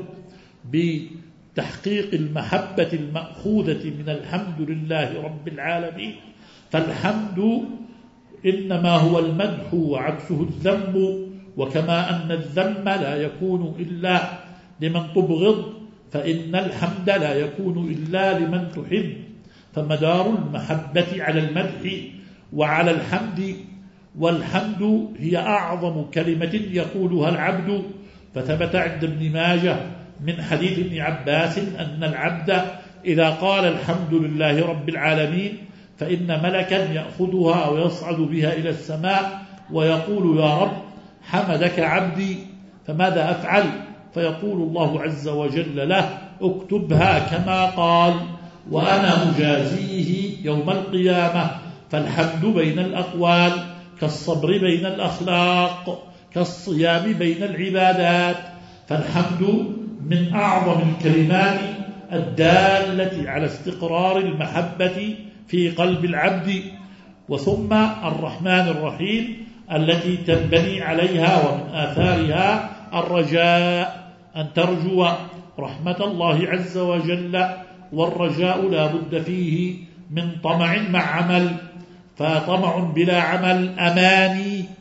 بتحقيق المحبة المأخوذة من الحمد لله رب العالمين. فالحمد إنما هو المدح وعكسه الذم، وكما أن الذم لا يكون إلا لمن تبغض فإن الحمد لا يكون إلا لمن تحب. فمدار المحبة على المدح وعلى الحمد، والحمد هي أعظم كلمة يقولها العبد. فثبت عند ابن ماجه من حديث ابن عباس أن العبد إذا قال الحمد لله رب العالمين فإن ملكا يأخذها ويصعد بها إلى السماء ويقول يا رب حمدك عبدي فماذا أفعل؟ فيقول الله عز وجل له اكتبها كما قال وأنا مجازيه يوم القيامة. فالحمد بين الأقوال كالصبر بين الأخلاق كالصيام بين العبادات. فالحمد من أعظم الكلمات الدالة على استقرار المحبة في قلب العبد. وثم الرحمن الرحيم التي تنبني عليها ومن آثارها الرجاء، أن ترجو رحمة الله عز وجل، والرجاء لا بد فيه من طمع مع عمل، فطمع بلا عمل أماني،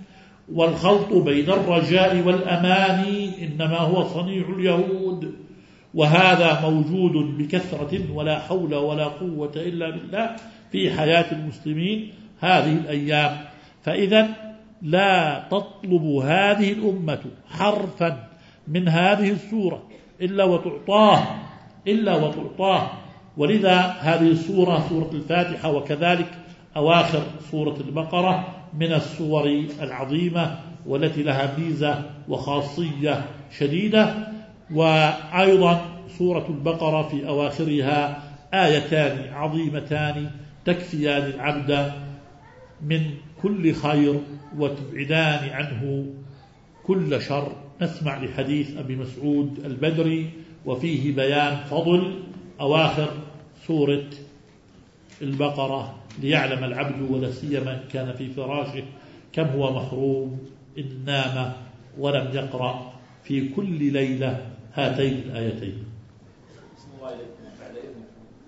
والخلط بين الرجاء والأماني إنما هو صنيع اليهود، وهذا موجود بكثرة ولا حول ولا قوة إلا بالله في حياة المسلمين هذه الأيام. فإذا لا تطلب هذه الأمة حرفا من هذه السورة إلا وتعطاه إلا وتعطاه ولذا هذه السورة سورة الفاتحة وكذلك أواخر سورة البقرة من السور العظيمة والتي لها ميزة وخاصية شديدة. وأيضا سورة البقرة في أواخرها آيتان عظيمتان تكفيان العبد من كل خير وتبعدان عنه كل شر. نسمع لحديث أبي مسعود البدري وفيه بيان فضل أواخر سورة البقرة ليعلم العبد ولا سيما كان في فراشه كم هو محروم إن نام ولم يقرأ في كل ليلة هاتين الآيتين. بسم الله عليكم بعد إذنكم.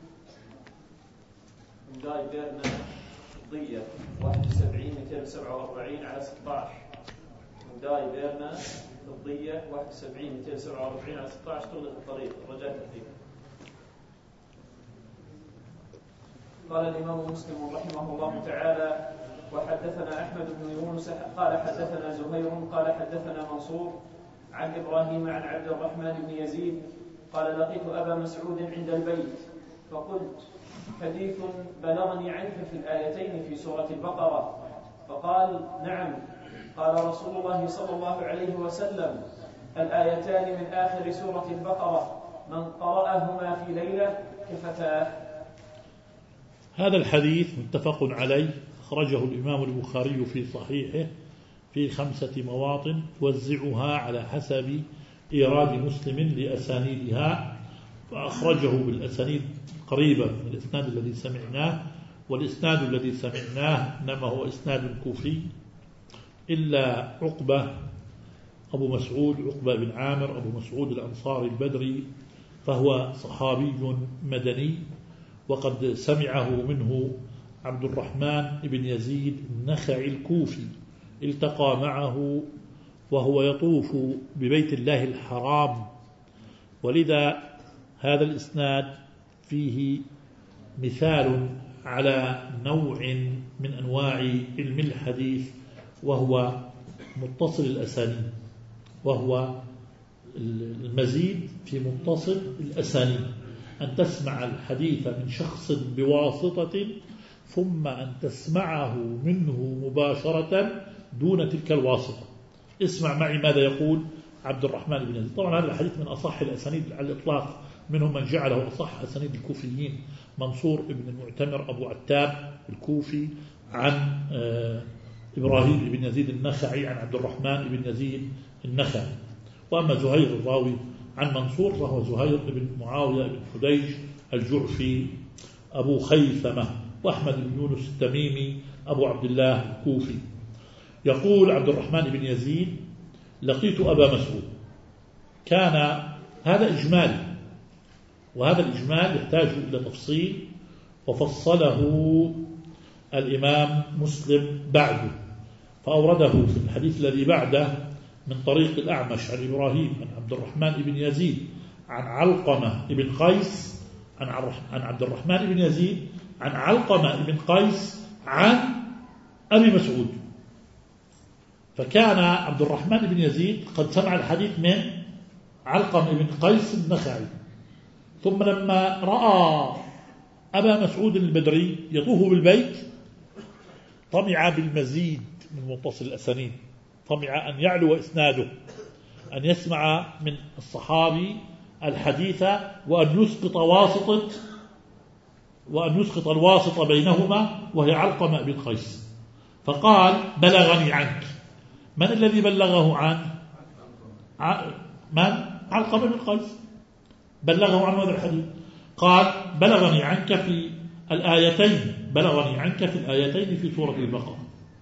من داي بيرنا ضية واحد وسبعين مئتين وسبعة وأربعين على ستة عشر. من داي بيرنا الضية واحد وسبعين مئتين وسبعة وأربعين على ستة عشر تغلق الطريق الرجاء ترتيب. قال الإمام مسلم رحمه الله تعالى: وحدثنا أحمد بن يونس قال حدثنا زهير قال حدثنا منصور عن إبراهيم عن عبد الرحمن بن يزيد قال: لقيت أبا مسعود عند البيت فقلت: حديث بلغني عنك في الآيتين في سورة البقرة. فقال: نعم. قال رسول الله صلى الله عليه وسلم: الآيتان من آخر سورة البقرة من قرأهما في ليلة كفتاه. هذا الحديث متفق عليه، أخرجه الإمام البخاري في صحيحه في خمسة مواطن توزعها على حسب إيراد مسلم لأسانيدها، فأخرجه بالأسانيد قريبة من الإسناد الذي سمعناه، والإسناد الذي سمعناه إنما هو إسناد كوفي إلا عقبة أبو مسعود عقبة بن عامر أبو مسعود الأنصاري البدري، فهو صحابي مدني، وقد سمعه منه عبد الرحمن بن يزيد النخعي الكوفي، التقى معه وهو يطوف ببيت الله الحرام. ولذا هذا الإسناد فيه مثال على نوع من أنواع علم الحديث وهو متصل الأسانيد، وهو المزيد في متصل الأسانيد، أن تسمع الحديث من شخص بواسطة ثم أن تسمعه منه مباشرة دون تلك الواسطة. اسمع معي ماذا يقول عبد الرحمن بن يزيد. طبعا هذا الحديث من أصح الأسانيد على الإطلاق، منهم من جعله أصح أسانيد الكوفيين، منصور بن المعتمر أبو عتاب الكوفي عن إبراهيم بن يزيد النخعي عن عبد الرحمن بن يزيد النخعي. وأما زهير الراوي عن منصور فهو زهير بن معاوية بن حديج الجعفي أبو خيثمة، وأحمد بن يونس التميمي أبو عبد الله الكوفي. يقول عبد الرحمن بن يزيد: لقيت أبا مسعود. كان هذا إجمال، وهذا الإجمال يحتاج إلى تفصيل، وفصله الإمام مسلم بعده، فأورده في الحديث الذي بعده من طريق الأعمش عن إبراهيم عن عبد الرحمن بن يزيد عن علقمة بن قيس عن عبد الرحمن بن يزيد عن علقمة بن قيس عن أبي مسعود. فكان عبد الرحمن بن يزيد قد سمع الحديث من علقمة بن قيس النخعي، ثم لما رأى أبا مسعود البدري يطوف بالبيت طمع بالمزيد من متصل الأسانيد، طمع أن يعلو إسناده، أن يسمع من الصحابي الحديث وأن يسقط واسطة وأن يسقط الواسطة بينهما وهي علقمة بن قيس. فقال: بلغني عنك. من الذي بلغه عنه؟ من؟ علقمة بن قيس بلغه عن هذا الحديث. قال: بلغني عنك في الآيتين بلغني عنك في الآيتين في سورة البقرة.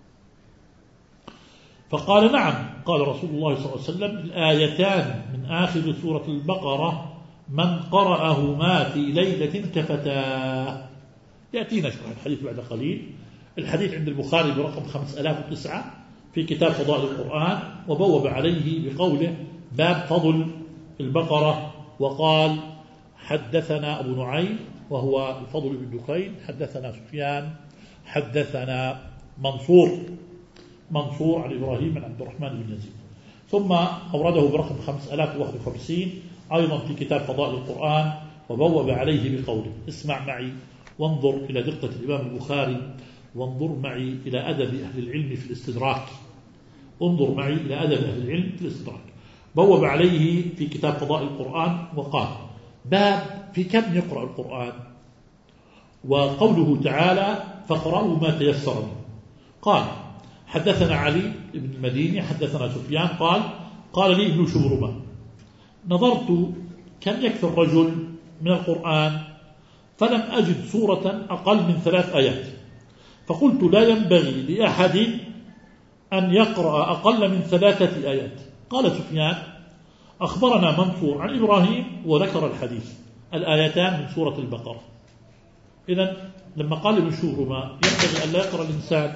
فقال: نعم. قال رسول الله صلى الله عليه وسلم: الآيتان من آخر سورة البقرة من قرأهما في ليلة كفتاه. يأتينا شرح الحديث بعد قليل. الحديث عند البخاري برقم خمسة آلاف وتسعة، في كتاب فضائل القرآن وبوب عليه بقوله باب فضل البقرة، وقال حدثنا أبو نعيم وهو الفضل بن دكين، حدثنا سفيان، حدثنا منصور منصور عن إبراهيم عن عبد الرحمن بن يزيد. ثم أورده برقم خمسة آلاف وواحد وخمسين أيضا في كتاب فضائل القرآن وبوب عليه بقوله اسمع معي وانظر إلى دقة الإمام البخاري، وانظر معي إلى أدب أهل العلم في الاستدراك، انظر معي إلى أدب أهل العلم في الاستدراك. بوب عليه في كتاب فضائل القرآن وقال باب في كم يقرأ القرآن، وقوله تعالى فاقرأوا ما تيسر منه. قال حدثنا علي بن المديني حدثنا سفيان قال قال لي ابن شبرمة نظرت كم يكفي الرجل من القرآن فلم أجد سورة أقل من ثلاث آيات، فقلت لا ينبغي لأحد أن يقرأ أقل من ثلاثة آيات. قال سفيان أخبرنا منصور عن إبراهيم وذكر الحديث الآيتان من سورة البقرة. إذن لما قال ابن شبرمة ينبغي أن لا يقرأ الإنسان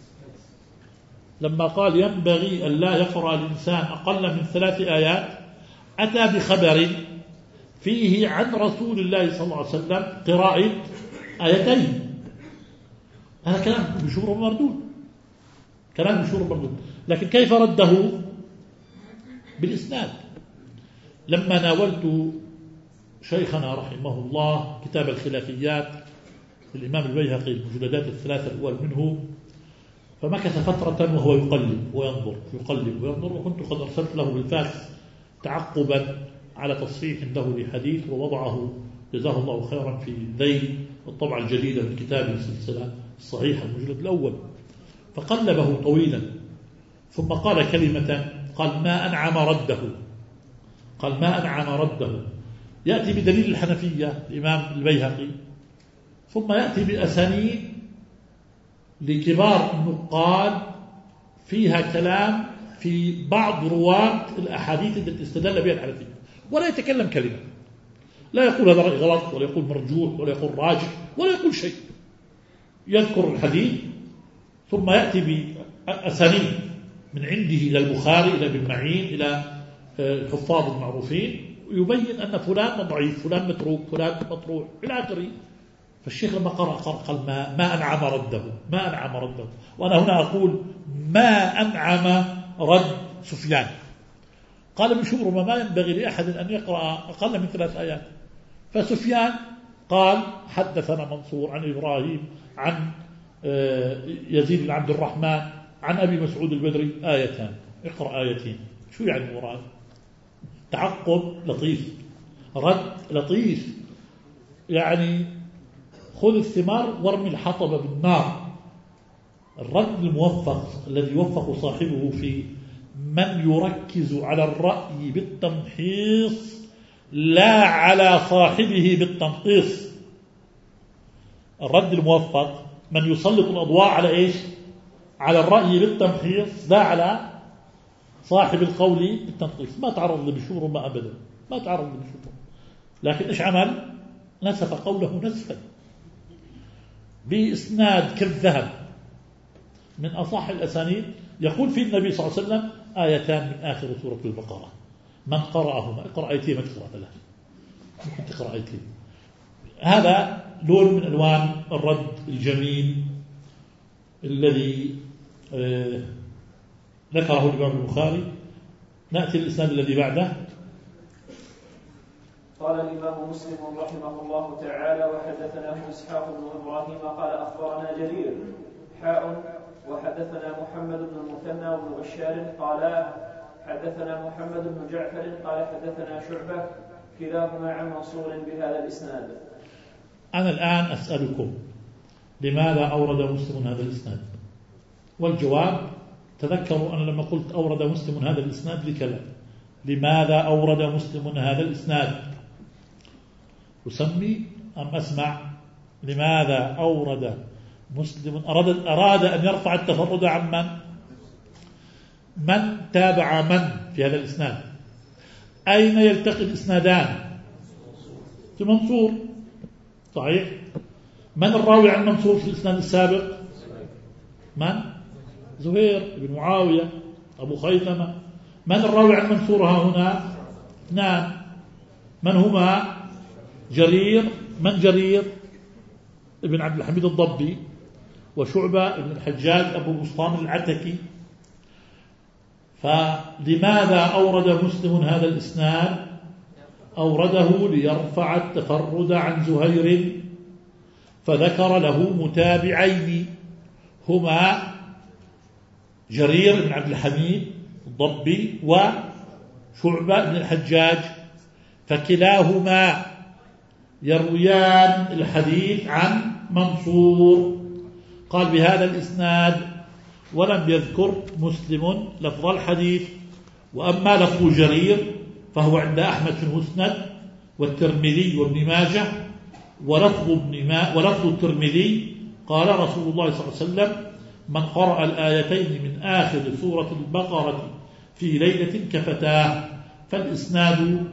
لما قال ينبغي أن لا يقرأ الإنسان أقل من ثلاث آيات أتى بخبر فيه عن رسول الله صلى الله عليه وسلم قراءة آيتين. هذا كلام ابن شبرمة مردود، كلام ابن شبرمة مردود. لكن كيف رده؟ بالإسناد. لما ناولت شيخنا رحمه الله كتاب الخلافيات للإمام البيهقي المجلدات الثلاثة الأول منه، فمكث فترة وهو يقلب وينظر يقلب وينظر، وكنت قد أرسلت له بالفاكس تعقبا على تصحيح له لحديث ووضعه جزاه الله خيرا في ذيل الطبعة الجديدة من كتاب السلسلة الصحيحة المجلد الأول. فقلبه طويلا ثم قال كلمة، قال ما أنعم رده، قال ما أنعم رده. يأتي بدليل الحنفية الإمام البيهقي، ثم يأتي بأسانيد لكبار النقاد فيها كلام في بعض رواة الأحاديث التي استدل بها الحنفية، ولا يتكلم كلمة، لا يقول هذا رأي غلط ولا يقول مرجوح ولا يقول راجح ولا يقول شيء. يذكر الحديث ثم يأتي بأسانيد من عنده إلى البخاري إلى ابن معين إلى الحفاظ المعروفين، ويبين أن فلان ضعيف فلان متروك فلان مطروح إلى آخره. فالشيخ لما قرأ قال ما, ما أنعم رده ما أنعم رده. وأنا هنا أقول ما أنعم رد سفيان. قال ابن شبرمة ما ينبغي لأحد أن يقرأ أقل من ثلاث آيات. فسفيان قال حدثنا منصور عن إبراهيم عن يزيد بن عبد الرحمن عن أبي مسعود البدري آيتان، اقرأ آيتين. شو يعني مراد؟ تعقب لطيف، رد لطيف، يعني خذ الثمار وارمي الحطب بالنار. الرد الموفق الذي يوفق صاحبه في من يركز على الرأي بالتمحيص لا على صاحبه بالتنقيص. الرد الموفق من يسلط الأضواء على إيش؟ على الرأي بالتمحيص لا على صاحب القول بالتنقيص. ما تعرض لبشورهما أبدا، ما تعرض لبشورهما، لكن إيش عمل؟ نسف قوله نسفا بإسناد كالذهب من أصح الأسانيد. يقول في النبي صلى الله عليه وسلم آيتان من آخر سورة البقرة من قرأهما، اقرأ آيتين ما تقرأ ثلاث، ممكن تقرأ آيتين. هذا لون من ألوان الرد الجميل الذي آه ذكره الإمام البخاري. نأتي الإسناد الذي بعده. قال الإمام مسلم رحمه الله تعالى وحدثنا إسحاق بن إبراهيم قال أخبرنا جرير حاء وحدثنا محمد بن المثنى وابن بشار قال حدثنا محمد بن جعفر قال حدثنا شعبة كلاهما عن منصور بهذا الإسناد. أنا الآن أسألكم لماذا أورد مسلم هذا الإسناد؟ والجواب تذكروا أنا لما قلت أورد مسلم هذا الإسناد لكلام. لماذا أورد مسلم هذا الإسناد؟ أسمي أم أسمع؟ لماذا أورد مسلم؟ أراد, أراد أن يرفع التفرد عن من؟ من تابع من في هذا الإسناد؟ أين يلتقي الإسنادان؟ في منصور صحيح. من الراوي عن منصور في الإسناد السابق؟ من؟ زهير بن معاوية أبو خيثمة. من الراوي عن منصور هنا؟ اثنان. من هما؟ جرير. من جرير؟ ابن عبد الحميد الضبي، وشعبة ابن الحجاج أبو بسطام العتكي. فلماذا أورد مسلم هذا الإسناد؟ أورده ليرفع التفرد عن زهير، فذكر له متابعين هما جرير بن عبد الحميد الضبي وشعبة بن الحجاج، فكلاهما يرويان الحديث عن منصور. قال بهذا الإسناد، ولم يذكر مسلم لفظ الحديث. وأما لفظ جرير فهو عند أحمد في المسند والترمذي وابن ماجه. ولفظ, ابن ما ولفظ الترمذي قال رسول الله صلى الله عليه وسلم: من قرأ الآيتين من آخر سورة البقرة في ليلة كفتاه. فالإسناد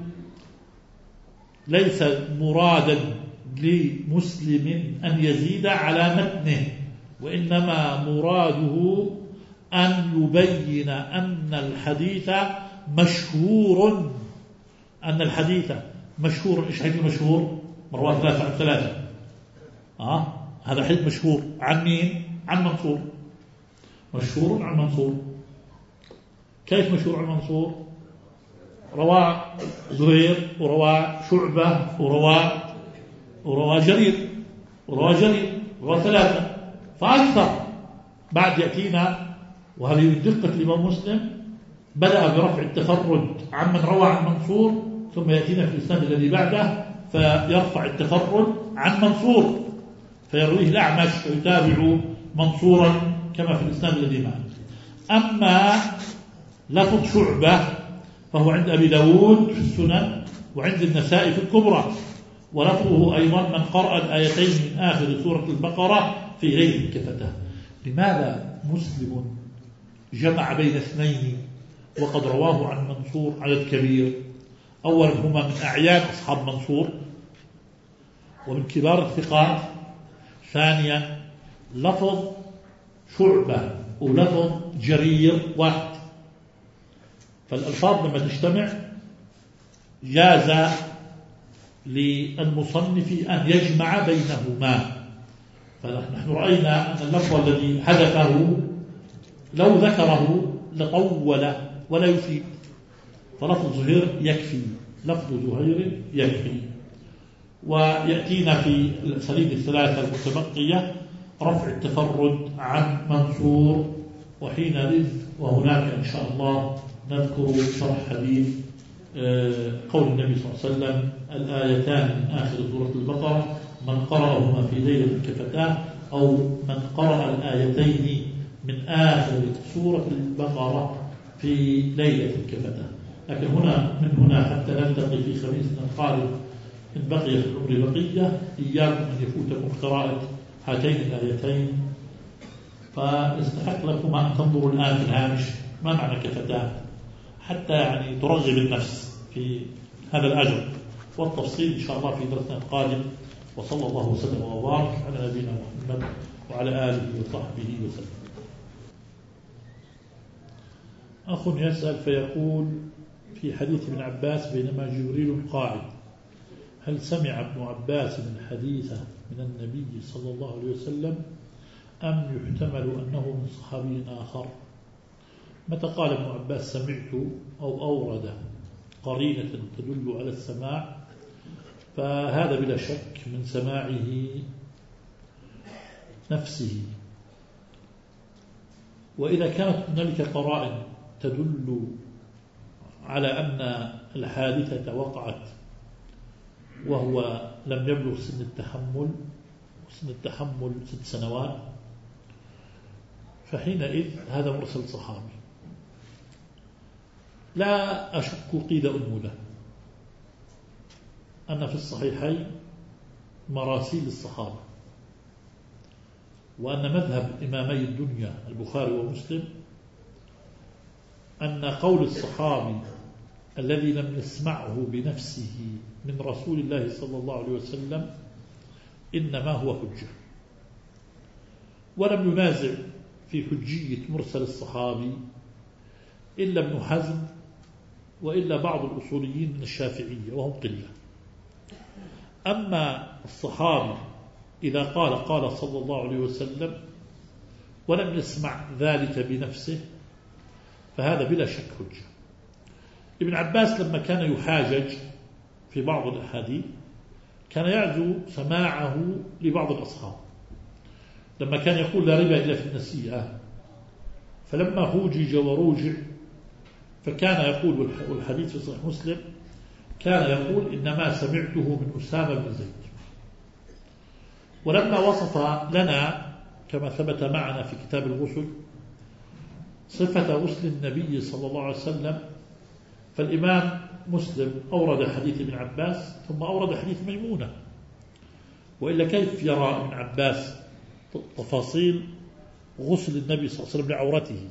ليس مرادا لمسلم أن يزيد على متنه، وإنما مراده أن يبين أن الحديث مشهور. أن الحديث مشهور. إيش حديث مشهور؟ مرواه ثلاثة عن ثلاثة. آه هذا حديث مشهور عن مين؟ عن منصور. مشهور عن منصور. كيف مشهور عن منصور؟ رواه زهير ورواه شعبة ورواه ورواه جرير ورواه جرير ورواه ثلاثة فأكثر. بعد يأتينا، وهذه دقة الإمام مسلم، بدأ برفع التفرد عن من روى عن منصور، ثم يأتينا في الإسناد الذي بعده فيرفع التفرد عن منصور فيرويه الأعمش ويتابع منصورا كما في الإسناد الذي معه. أما لفظ شعبة فهو عند أبي داود في السنن وعند النسائي في الكبرى، ولفظه أيضا: من قرأ الآيتين من آخر سورة البقرة في ليلة كفتاه. لماذا مسلم جمع بين اثنين وقد رواه عن منصور عدد كبير؟ أولا هما من أعيان أصحاب منصور ومن كبار الثقات. ثانيا لفظ شعبة ولفظ جرير واحد، فالألفاظ لما تجتمع جاز للمصنف أن يجمع بينهما. فنحن رأينا أن اللفظ الذي حدثه لو ذكره لطول ولا يفيد، فلفظ زهير يكفي. لفظ زهير يكفي. ويأتينا في الأساليب الثلاثة المتبقية رفع التفرد عن منصور، وحينئذ وهناك إن شاء الله نذكر شرح حديث قول النبي صلى الله عليه وسلم: الآيتان من آخر سورة البقرة من قرأهما في ليلة كفتاه، أو من قرأ الآيتين من آخر سورة البقرة في ليلة كفتاه. لكن هنا من هنا حتى نلتقي في خميسنا القادم إن بقي في العمر بقية، إياكم أن يفوتكم قراءة هاتين الآيتين، فيستحق لكم أن تنظروا الآن في الهامش ما معنى كفتاه، حتى يعني ترغب النفس في هذا الأجر، والتفصيل إن شاء الله في درسنا القادم. وصلى الله وسلم وبارك على نبينا محمد وعلى آله وصحبه وسلم. أخ يسأل فيقول: في حديث ابن عباس بينما جبريل قاعد، هل سمع ابن عباس الحديث من النبي صلى الله عليه وسلم أم يحتمل أنه من صحابي آخر؟ متى قال ابن عباس سمعت أو أورد قرينة تدل على السماع، فهذا بلا شك من سماعه نفسه. وإذا كانت هنالك قرائن تدل على أن الحادثة وقعت وهو لم يبلغ سن التحمل، سن التحمل ست سنوات، فحينئذ هذا مرسل صحابي لا أشك قيد أنملة أن في الصحيحين مراسيل الصحابة، وأن مذهب إمامي الدنيا البخاري ومسلم أن قول الصحابي الذي لم يسمعه بنفسه من رسول الله صلى الله عليه وسلم إنما هو حجة، ولم ينازع في حجية مرسل الصحابي إلا ابن حزم وإلا بعض الأصوليين من الشافعية وهم قلة. أما الصحابي إذا قال قال صلى الله عليه وسلم ولم يسمع ذلك بنفسه فهذا بلا شك حجة. ابن عباس لما كان يحاجج في بعض الأحاديث كان يعزو سماعه لبعض الأصحاب، لما كان يقول لا ربا إلا في النسيئة، فلما هوجج وروجع فكان يقول، والحديث في صحيح مسلم كان يقول إنما سمعته من أسامة بن زيد. ولما وصف لنا كما ثبت معنا في كتاب الغسل صفة غسل النبي صلى الله عليه وسلم، فالإمام مسلم أورد حديث ابن عباس ثم أورد حديث ميمونة، وإلا كيف يرى ابن عباس تفاصيل غسل النبي صلى الله عليه وسلم لعورته؟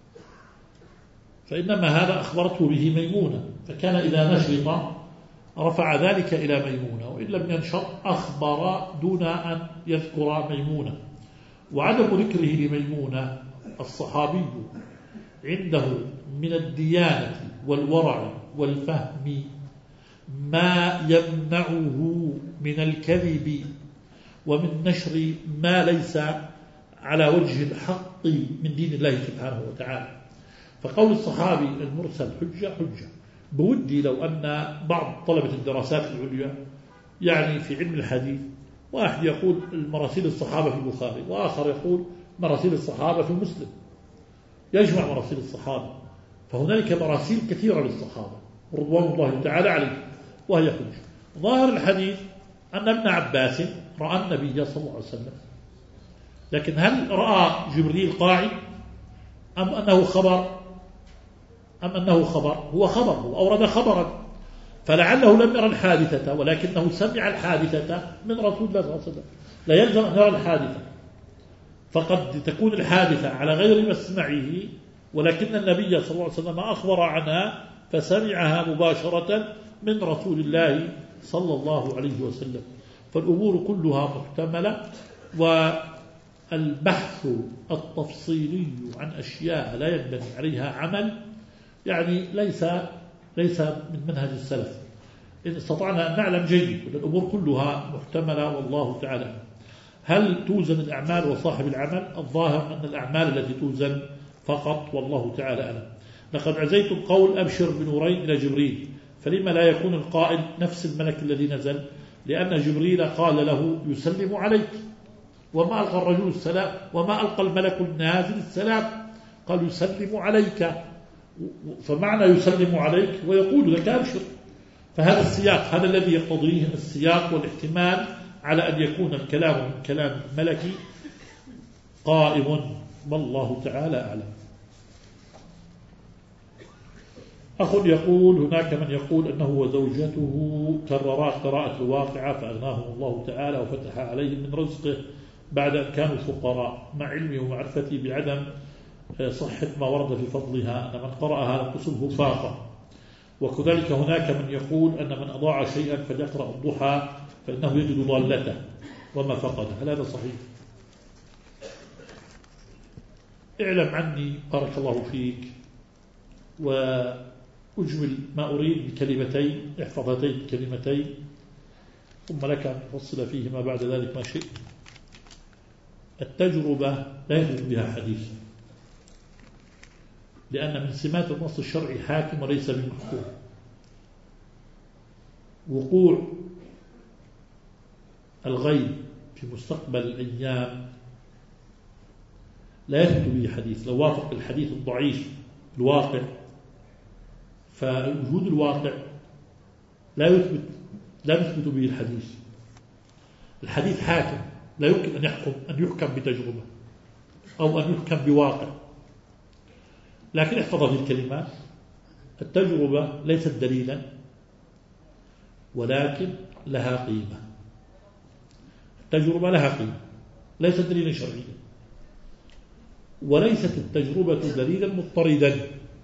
فإنما هذا أخبرته به ميمونة، فكان إذا نشط رفع ذلك إلى ميمونة، وإن لم ينشط أخبر دون أن يذكر ميمونة. وعدم ذكره لميمونة الصحابي عنده من الديانة والورع والفهم ما يمنعه من الكذب ومن نشر ما ليس على وجه الحق من دين الله سبحانه وتعالى. فقول الصحابي المرسل حجة حجة. بودي لو أن بعض طلبة الدراسات العليا يعني في علم الحديث واحد يقول مراسيل الصحابة في البخاري وآخر يقول مراسيل الصحابة في مسلم، يجمع مراسيل الصحابة، فهنالك مراسيل كثيرة للصحابة رضوان الله تعالى عليه وهي حجة. ظاهر الحديث أن ابن عباس رأى النبي صلى الله عليه وسلم، لكن هل رأى جبريل قاعد أم أنه خبر أم أنه خبر؟ هو خبر، هو أورد خبرا، فلعله لم يرى الحادثة ولكنه سمع الحادثة من رسول الله صلى الله عليه وسلم. لا يلزم أن يرى الحادثة، فقد تكون الحادثة على غير مسمعه ولكن النبي صلى الله عليه وسلم أخبر عنها فسمعها مباشرة من رسول الله صلى الله عليه وسلم. فالأمور كلها محتملة، والبحث التفصيلي عن أشياء لا ينبني عليها عمل يعني ليس ليس من منهج السلف. إن استطعنا أن نعلم جيد أن الأمور كلها محتملة والله تعالى. هل توزن الأعمال وصاحب العمل؟ الظاهر أن الأعمال التي توزن فقط والله تعالى أعلم. لقد عزيت القول أبشر بنورين إلى جبريل، فلما لا يكون القائل نفس الملك الذي نزل؟ لأن جبريل قال له يسلم عليك، وما ألقى الرجل السلام وما ألقى الملك النازل السلام، قال يسلم عليك، فمعنى يسلم عليك ويقول لك أبشر. فهذا السياق هذا الذي يقتضيه السياق والاحتمال على أن يكون الكلام من كلام ملكي قائم، والله تعالى أعلم. أخ يقول هناك من يقول أنه وزوجته كررا قراءة الواقعة فأغناهم الله تعالى وفتح عليهم من رزقه بعد أن كانوا فقراء، مع علمي ومعرفتي بعدم صحة ما ورد في فضلها أن من قرأها لم تصبه فاقة. وكذلك هناك من يقول أن من أضاع شيئا فليقرأ الضحى فإنه يجد ضالته وما فقده. هل هذا صحيح؟ اعلم عني بارك الله فيك وأجمل ما أريد بكلمتين، احفظ هاتين الكلمتين ثم لك أن تفصل فيهما بعد ذلك ما شئت. التجربة لا يثبت بها حديث، لأن من سمات النص الشرعي حاكم وليس بمحكوم. وقوع الغيب في مستقبل الأيام لا يثبت به حديث. لو وافق الحديث الضعيف الواقع فوجود الواقع لا يثبت لا يثبت به الحديث. الحديث حاكم لا يمكن أن يحكم أن يحكم بتجربة أو أن يحكم بواقع. لكن احفظ هذه الكلمات: التجربة ليست دليلا ولكن لها قيمة. التجربة لها قيمة ليست دليلا شرعيا، وليست التجربة دليلا مضطردا.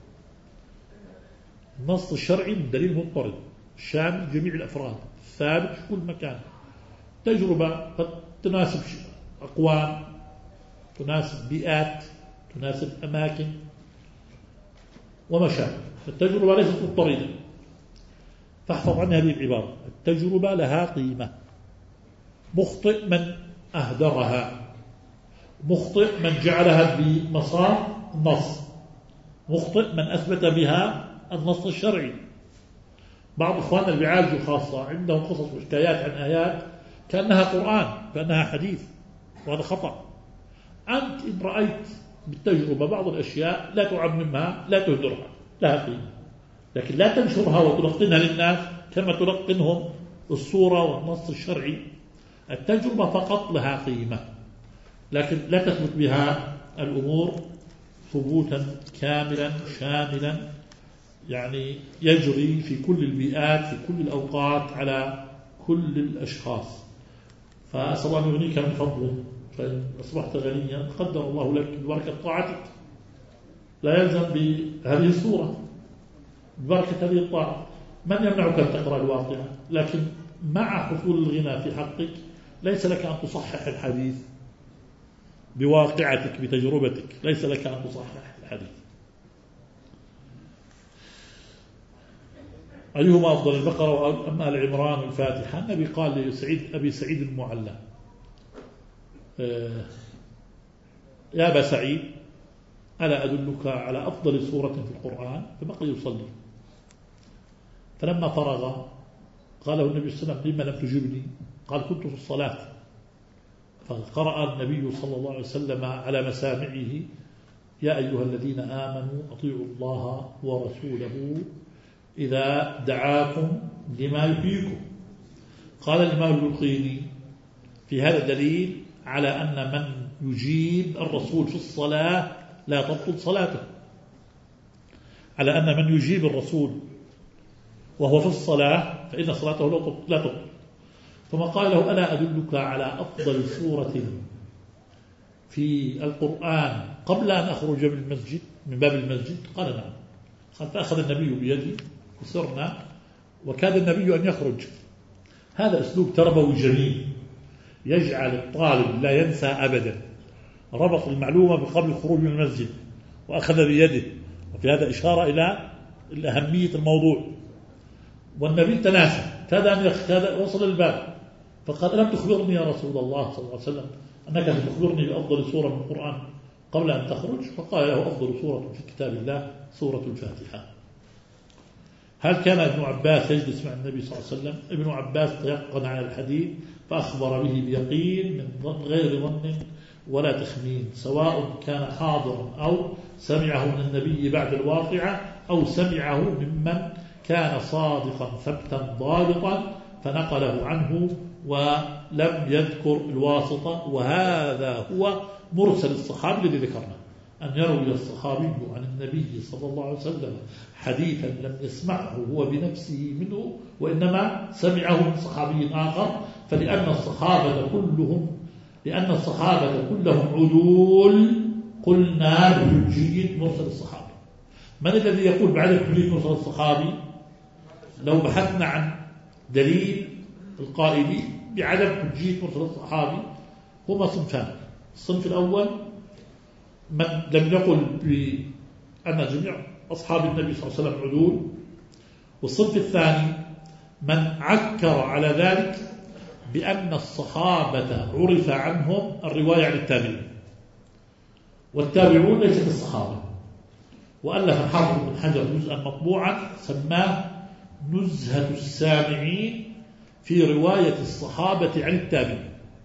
النص الشرعي دليل مضطرد شامل جميع الأفراد ثابت في كل مكان. تجربة قد تناسب أقوام، تناسب بيئات، تناسب أماكن ومشاكل. فالتجربة ليست مضطردة، فاحفظ عن هذه العبارة: التجربة لها قيمة. مخطئ من أهدرها، مخطئ من جعلها بمسار النص، مخطئ من أثبت بها النص الشرعي. بعض إخواننا اللي بيعالجوا خاصة عندهم قصص وحكايات عن آيات كأنها قرآن، كأنها حديث، وهذا خطأ. أنت إن رأيت بالتجربة بعض الأشياء لا تعممها، لا تهدرها، لها قيمة، لكن لا تنشرها وتلقنها للناس كما تلقنهم الصورة والنص الشرعي. التجربة فقط لها قيمة، لكن لا تثبت بها الأمور ثبوتا كاملا شاملا يعني يجري في كل البيئات في كل الأوقات على كل الأشخاص. فأسأل الله أن يغنيك من فضله، فإن أصبحت غنيا قدر الله لك ببركة طاعتك، لا يلزم بهذه الصورة ببركة هذه الطاعة. من يمنعك أن تقرأ الواقعة؟ لكن مع حصول الغنى في حقك ليس لك أن تصحح الحديث بواقعتك بتجربتك، ليس لك أن تصحح الحديث. أيهما أفضل، البقرة أم آل عمران والفاتحة؟ النبي قال لسعيد أبي سعيد المعلى: يا أبا سعيد ألا أدلك على أفضل سورة في القرآن؟ فبقي يصلي، فلما فرغ قال له النبي صلى الله عليه وسلم: لما لم تجبني؟ قال: كنت في الصلاة. فقرأ النبي صلى الله عليه وسلم على مسامعه: يا أيها الذين آمنوا أطيعوا الله ورسوله إذا دعاكم لما يحييكم. قال الإمام البلقيني: في هذا دليل على أن من يجيب الرسول في الصلاة لا تبطل صلاته، على أن من يجيب الرسول وهو في الصلاة فإن صلاته لا تبطل. ثم قال له: ألا أدلك على أفضل سورة في القرآن قبل أن أخرج من المسجد من باب المسجد؟ قال: نعم. قال: فأخذ النبي بيدي وسرنا وكاد النبي أن يخرج. هذا أسلوب تربوي جميل يجعل الطالب لا ينسى أبدا، ربط المعلومة بقبل الخروج من المسجد وأخذ بيده، وفي هذا إشارة إلى أهمية الموضوع. والنبي تناسى، كاد أن وصل الباب فقال: ألم تخبرني يا رسول الله صلى الله عليه وسلم أنك تخبرني بأفضل سورة من القرآن قبل أن تخرج؟ فقال له: أفضل سورة في كتاب الله سورة الفاتحة. هل كان ابن عباس يجلس مع النبي صلى الله عليه وسلم؟ ابن عباس تيقن على الحديث فأخبر به بيقين من غير ظن ولا تخمين، سواء كان حاضرا أو سمعه من النبي بعد الواقعة أو سمعه ممن كان صادقا ثبتا ضابطا فنقله عنه ولم يذكر الواسطة. وهذا هو مرسل الصحابي الذي ذكرنا، أن يروي الصحابي عن النبي صلى الله عليه وسلم حديثا لم يسمعه هو بنفسه منه وإنما سمعه من صحابي آخر. فلأن الصحابة كلهم لأن الصحابة كلهم عدول قلنا بحجية مرسل الصحابي. من الذي يقول بعد حجية مرسل الصحابي؟ لو بحثنا عن دليل القائل بعدم حجية مرسل الصحابي هما صنفان. الصنف الأول من لم يقل بأن جميع أصحاب النبي صلى الله عليه وسلم عدول، والصنف الثاني من عكر على ذلك بأن الصحابة عرف عنهم الرواية عن التابعين، والتابعون ليس الصحابة. وألف الحافظ بن حجر جزءا مطبوعا سماه نزهة السامعين في رواية الصحابة عن التابعين،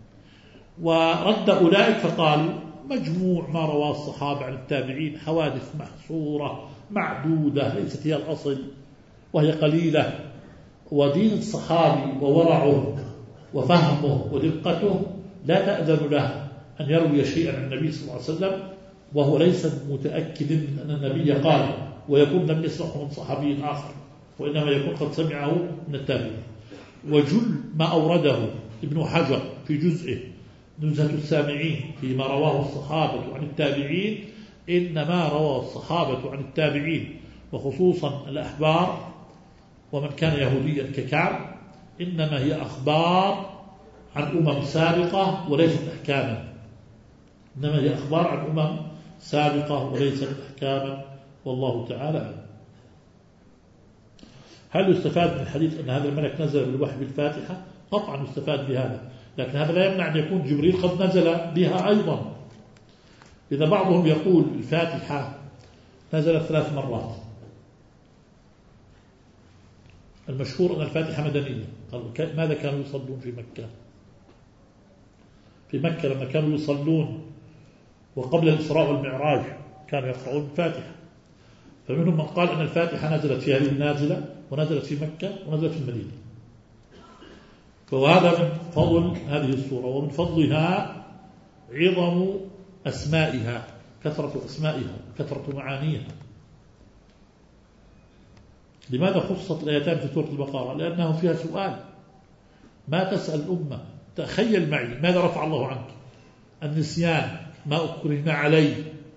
ورد أولئك فقالوا مجموع ما رواه الصحابة عن التابعين حوادث محصورة معدودة ليست هي الأصل وهي قليلة، ودين الصحابي وورعه وفهمه ودقته لا تأذن له أن يروي شيئا عن النبي صلى الله عليه وسلم وهو ليس متأكد من أن النبي قال، ويكون لم يسمعه من صحابي آخر وإنما يكون قد سمعه من التابعين. وجل ما أورده ابن حجر في جزئه نزهة السامعين فيما رواه الصحابة عن التابعين إنما روى الصحابة عن التابعين وخصوصا الأحبار ومن كان يهوديا ككعب إنما هي أخبار عن أمم سابقة وليست أحكاما، إنما هي أخبار عن أمم سابقة وليست أحكاما، والله تعالى أعلم. هل يستفاد من الحديث أن هذا الملك نزل بالوحي بالفاتحة؟ قطعا يستفاد بهذا، لكن هذا لا يمنع أن يكون جبريل قد نزل بها أيضا. إذا بعضهم يقول الفاتحة نزلت ثلاث مرات، المشهور أن الفاتحة مدنية. قالوا ماذا كانوا يصلون في مكة؟ في مكة لما كانوا يصلون وقبل الإسراء والمعراج كانوا يقرؤون الفاتحة، فمنهم من قال أن الفاتحة نزلت في هذه النازلة ونزلت في مكة ونزلت في المدينة. فهذا من فضل هذه السورة، ومن فضلها عظم أسمائها، كثرة أسمائها، كثرة معانيها. لماذا خصت الآيتان في سورة البقرة؟ لأنه فيها سؤال ما تسأل الأمة. تخيل معي ماذا رفع الله عنك؟ النسيان، ما أكرهنا عليه،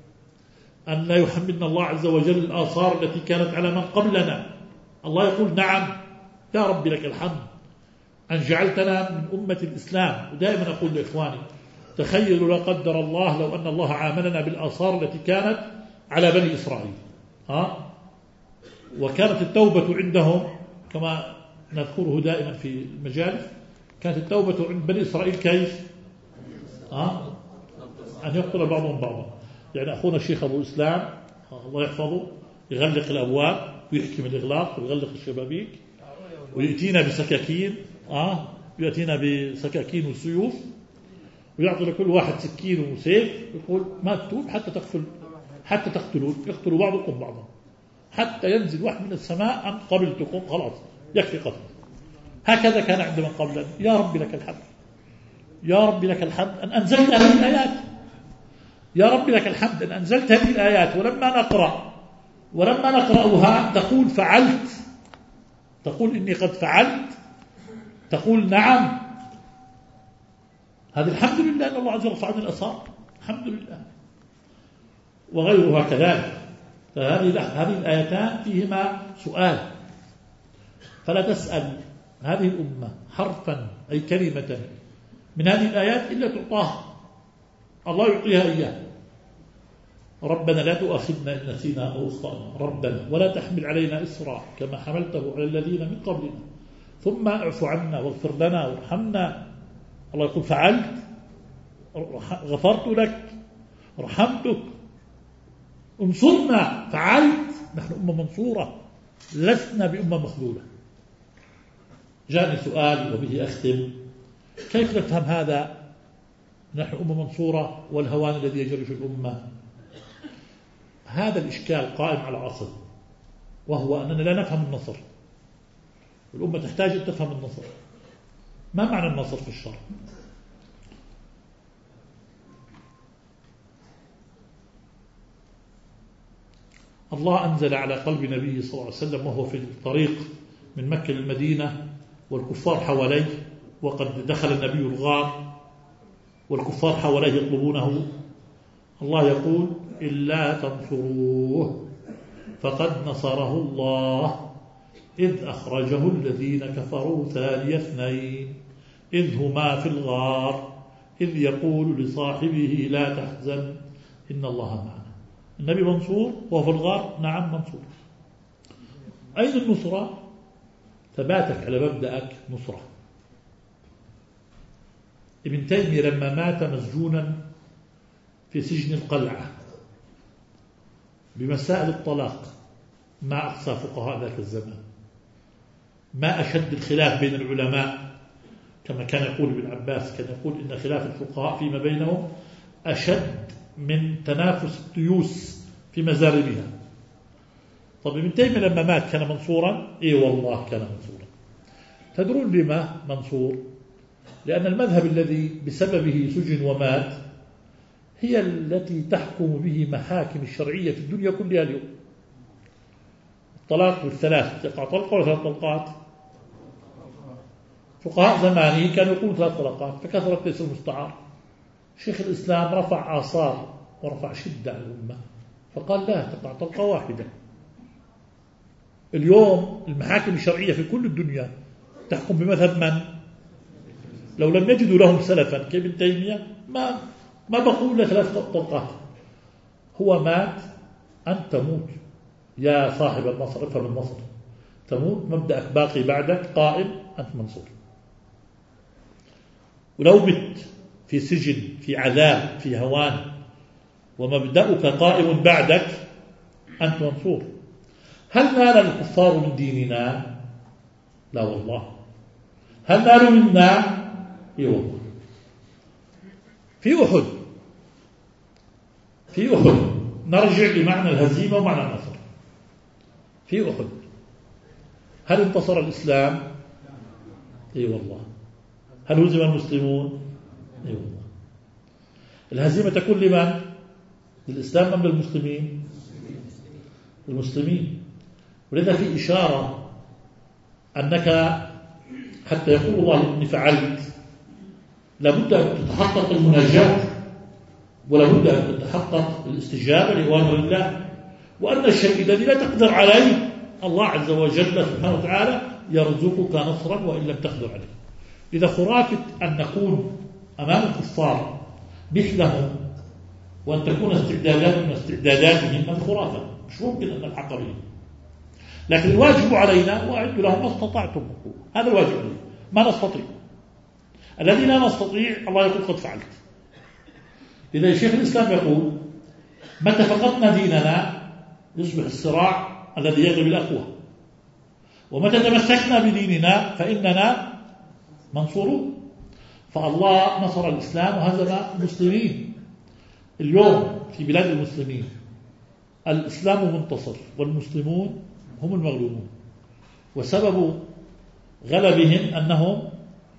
أن لا يحملنا الله عز وجل الآثار التي كانت على من قبلنا. الله يقول نعم يا رب لك الحمد أن جعلتنا من أمة الإسلام. ودائما أقول لإخواني تخيلوا لا قدر الله لو أن الله عاملنا بالآثار التي كانت على بني إسرائيل، ها؟ وكانت التوبة عندهم كما نذكره دائما في المجالس، كانت التوبة عند بني إسرائيل كيف؟ ها؟ أن يقتل بعضهم بعضا. يعني أخونا الشيخ أبو إسلام الله يحفظه يغلق الأبواب ويحكم الإغلاق ويغلق الشبابيك ويأتينا بسكاكين، آه يأتينا بسكاكين وسيوف ويعطي لكل واحد سكين وسيف، يقول ما تتوب حتى تقتل حتى تقتلون يقتلوا بعضكم بعضا حتى ينزل واحد من السماء أن قبلتكم خلاص يكفي قتل. هكذا كان عند من قبلنا. يا رب لك الحمد، يا رب لك الحمد أن أنزلت هذه الآيات، يا رب لك الحمد أن أنزلت هذه الآيات. ولما نقرأ ولما نقرأها تقول فعلت، تقول إني قد فعلت، تقول نعم. هذا الحمد لله أن الله عز وجل رفع عنا الآثار، الحمد لله. وغيرها كذلك. فهذه هذه الآيتان فيهما سؤال، فلا تسأل هذه الأمة حرفا أي كلمة من هذه الآيات إلا تعطاها، الله يعطيها إياه. ربنا لا تؤاخذنا إن نسينا أو أخطأنا، ربنا ولا تحمل علينا إصرا كما حملته على الذين من قبلنا، ثم اعف عنا واغفر لنا وارحمنا. الله يقول فعلت، غفرت لك، رحمتك، انصرنا، فعلت. نحن أمة منصورة، لسنا بأمة مخذولة. جاءني سؤال وبه أختم، كيف نفهم هذا؟ نحن أمة منصورة والهوان الذي يجري في الأمة. هذا الإشكال قائم على أصل، وهو أننا لا نفهم النصر. الأمة تحتاج أن تفهم النصر. ما معنى النصر في الشرع؟ الله أنزل على قلب نبيه صلى الله عليه وسلم وهو في الطريق من مكة للمدينة والكفار حواليه، وقد دخل النبي الغار والكفار حواليه يطلبونه. الله يقول إلا تنصروه فقد نصره الله إذ أخرجه الذين كفروا ثاني اثنين إذ هما في الغار إذ يقول لصاحبه لا تحزن إن الله معنا. النبي منصور وهو في الغار، نعم منصور. أين النصرة؟ ثباتك على مبدأك نصرة. ابن تيمية لما مات مسجونا في سجن القلعة بمسائل الطلاق، ما أقصى فقهاء ذاك الزمان، ما أشد الخلاف بين العلماء، كما كان يقول ابن عباس، كان يقول إن خلاف الفقهاء فيما بينهم أشد من تنافس التيوس في مزاربها. طب ابن تيمية لما مات كان منصورا؟ إيه والله كان منصورا. تدرون لما منصور؟ لأن المذهب الذي بسببه سجن ومات هي التي تحكم به محاكم الشرعية في الدنيا كلها اليوم. الطلاق بالثلاث، تقع طلقة ولا ثلاث طلقات؟ فقهاء زمانه كانوا يقولون ثلاث طلقات فكثرت ليس المستعار. شيخ الإسلام رفع آثار ورفع شدة على الأمة فقال لا، تقع طلقة واحدة. اليوم المحاكم الشرعية في كل الدنيا تحكم بمذهب من؟ لو لم يجدوا لهم سلفا كابن تيمية ما ما بقوا إلا ثلاث طلقات. هو مات أنت تموت يا صاحب النصر، افهم النصر، تموت مبدأك باقي بعدك قائم، أنت منصور. ولو بت في سجن في عذاب في هوان ومبدأك قائم بعدك أنت منصور. هل نال الكفار من ديننا؟ لا والله. هل نالوا منا؟ اي والله. في أحد في أحد نرجع لمعنى الهزيمة ومعنى النصر. في أحد هل انتصر الإسلام؟ اي والله. هل هزم المسلمون؟ اي والله. الهزيمة تكون لمن؟ للإسلام أم للمسلمين؟ المسلمين. ولذا في إشارة أنك حتى يقول الله إني فعلت لابد أن تتحقق المناجاة، ولابد أن تتحقق الاستجابة لأوامر الله، وأن الشيء الذي لا تقدر عليه الله عز وجل سبحانه وتعالى يرزقك نصرا وإن لم تقدر عليه. إذا خرافة أن نكون أمام الكفار مثلهم وأن تكون استعدادات من استعداداتهم من خرافة، مش ممكن أن نلحق بهم. لكن الواجب علينا وأعدوا لهم ما استطعتم، هذا الواجب علينا. ما نستطيع، الذي لا نستطيع الله يقول قد فعلت. إذا شيخ الإسلام يقول متى فقدنا ديننا يصبح الصراع الذي يغلب الأقوى، ومتى تمسكنا بديننا فإننا منصورون. فالله نصر الإسلام وهزم المسلمين. اليوم في بلاد المسلمين الإسلام منتصر والمسلمون هم المغلوبون، وسبب غلبهم أنهم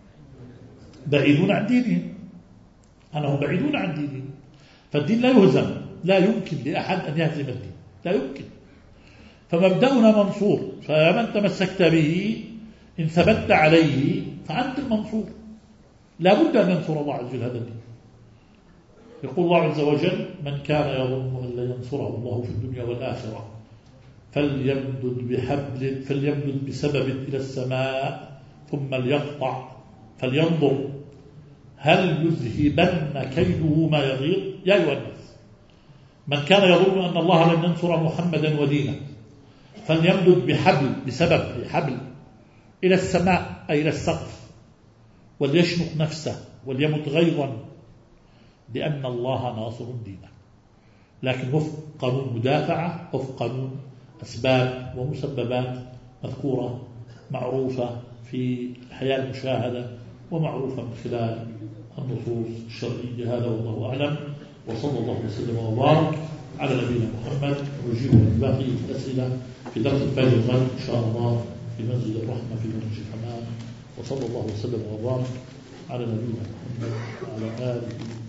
بعيدون عن دينهم، أنهم بعيدون عن دينهم. فالدين لا يهزم، لا يمكن لأحد أن يهزم الدين، لا يمكن. فمبدأنا منصور، فمن تمسكت به إن ثبت عليه فأنت المنصور. لا بد أن ينصر الله عز وجل هذا الدين. يقول الله عز وجل من كان يظن أن لا ينصره الله في الدنيا والآخرة فليمدد بحبل فليمدد بسبب إلى السماء ثم ليقطع فلينظر هل يذهبن كيده ما يغيظ. يا أيها الناس من كان يظن أن الله لن ينصر محمدا ودينه فليمدد بحبل بسبب حبل إلى السماء أي إلى السقف وليشنق نفسه وليمت غيظا لأن الله ناصر دينه. لكن وفق قانون مدافعة، وفق قانون أسباب ومسببات مذكورة معروفة في الحياة المشاهدة ومعروفة من خلال النصوص الشرعية. هذا والله أعلم، وصلى الله وسلم وبارك على نبينا محمد. ونجيب من باقي الأسئلة في درس الفجر الغد إن شاء الله في مسجد الرحمة في مسجد الحمام. وصلى الله وسلم وبارك على نبينا محمد وعلى آله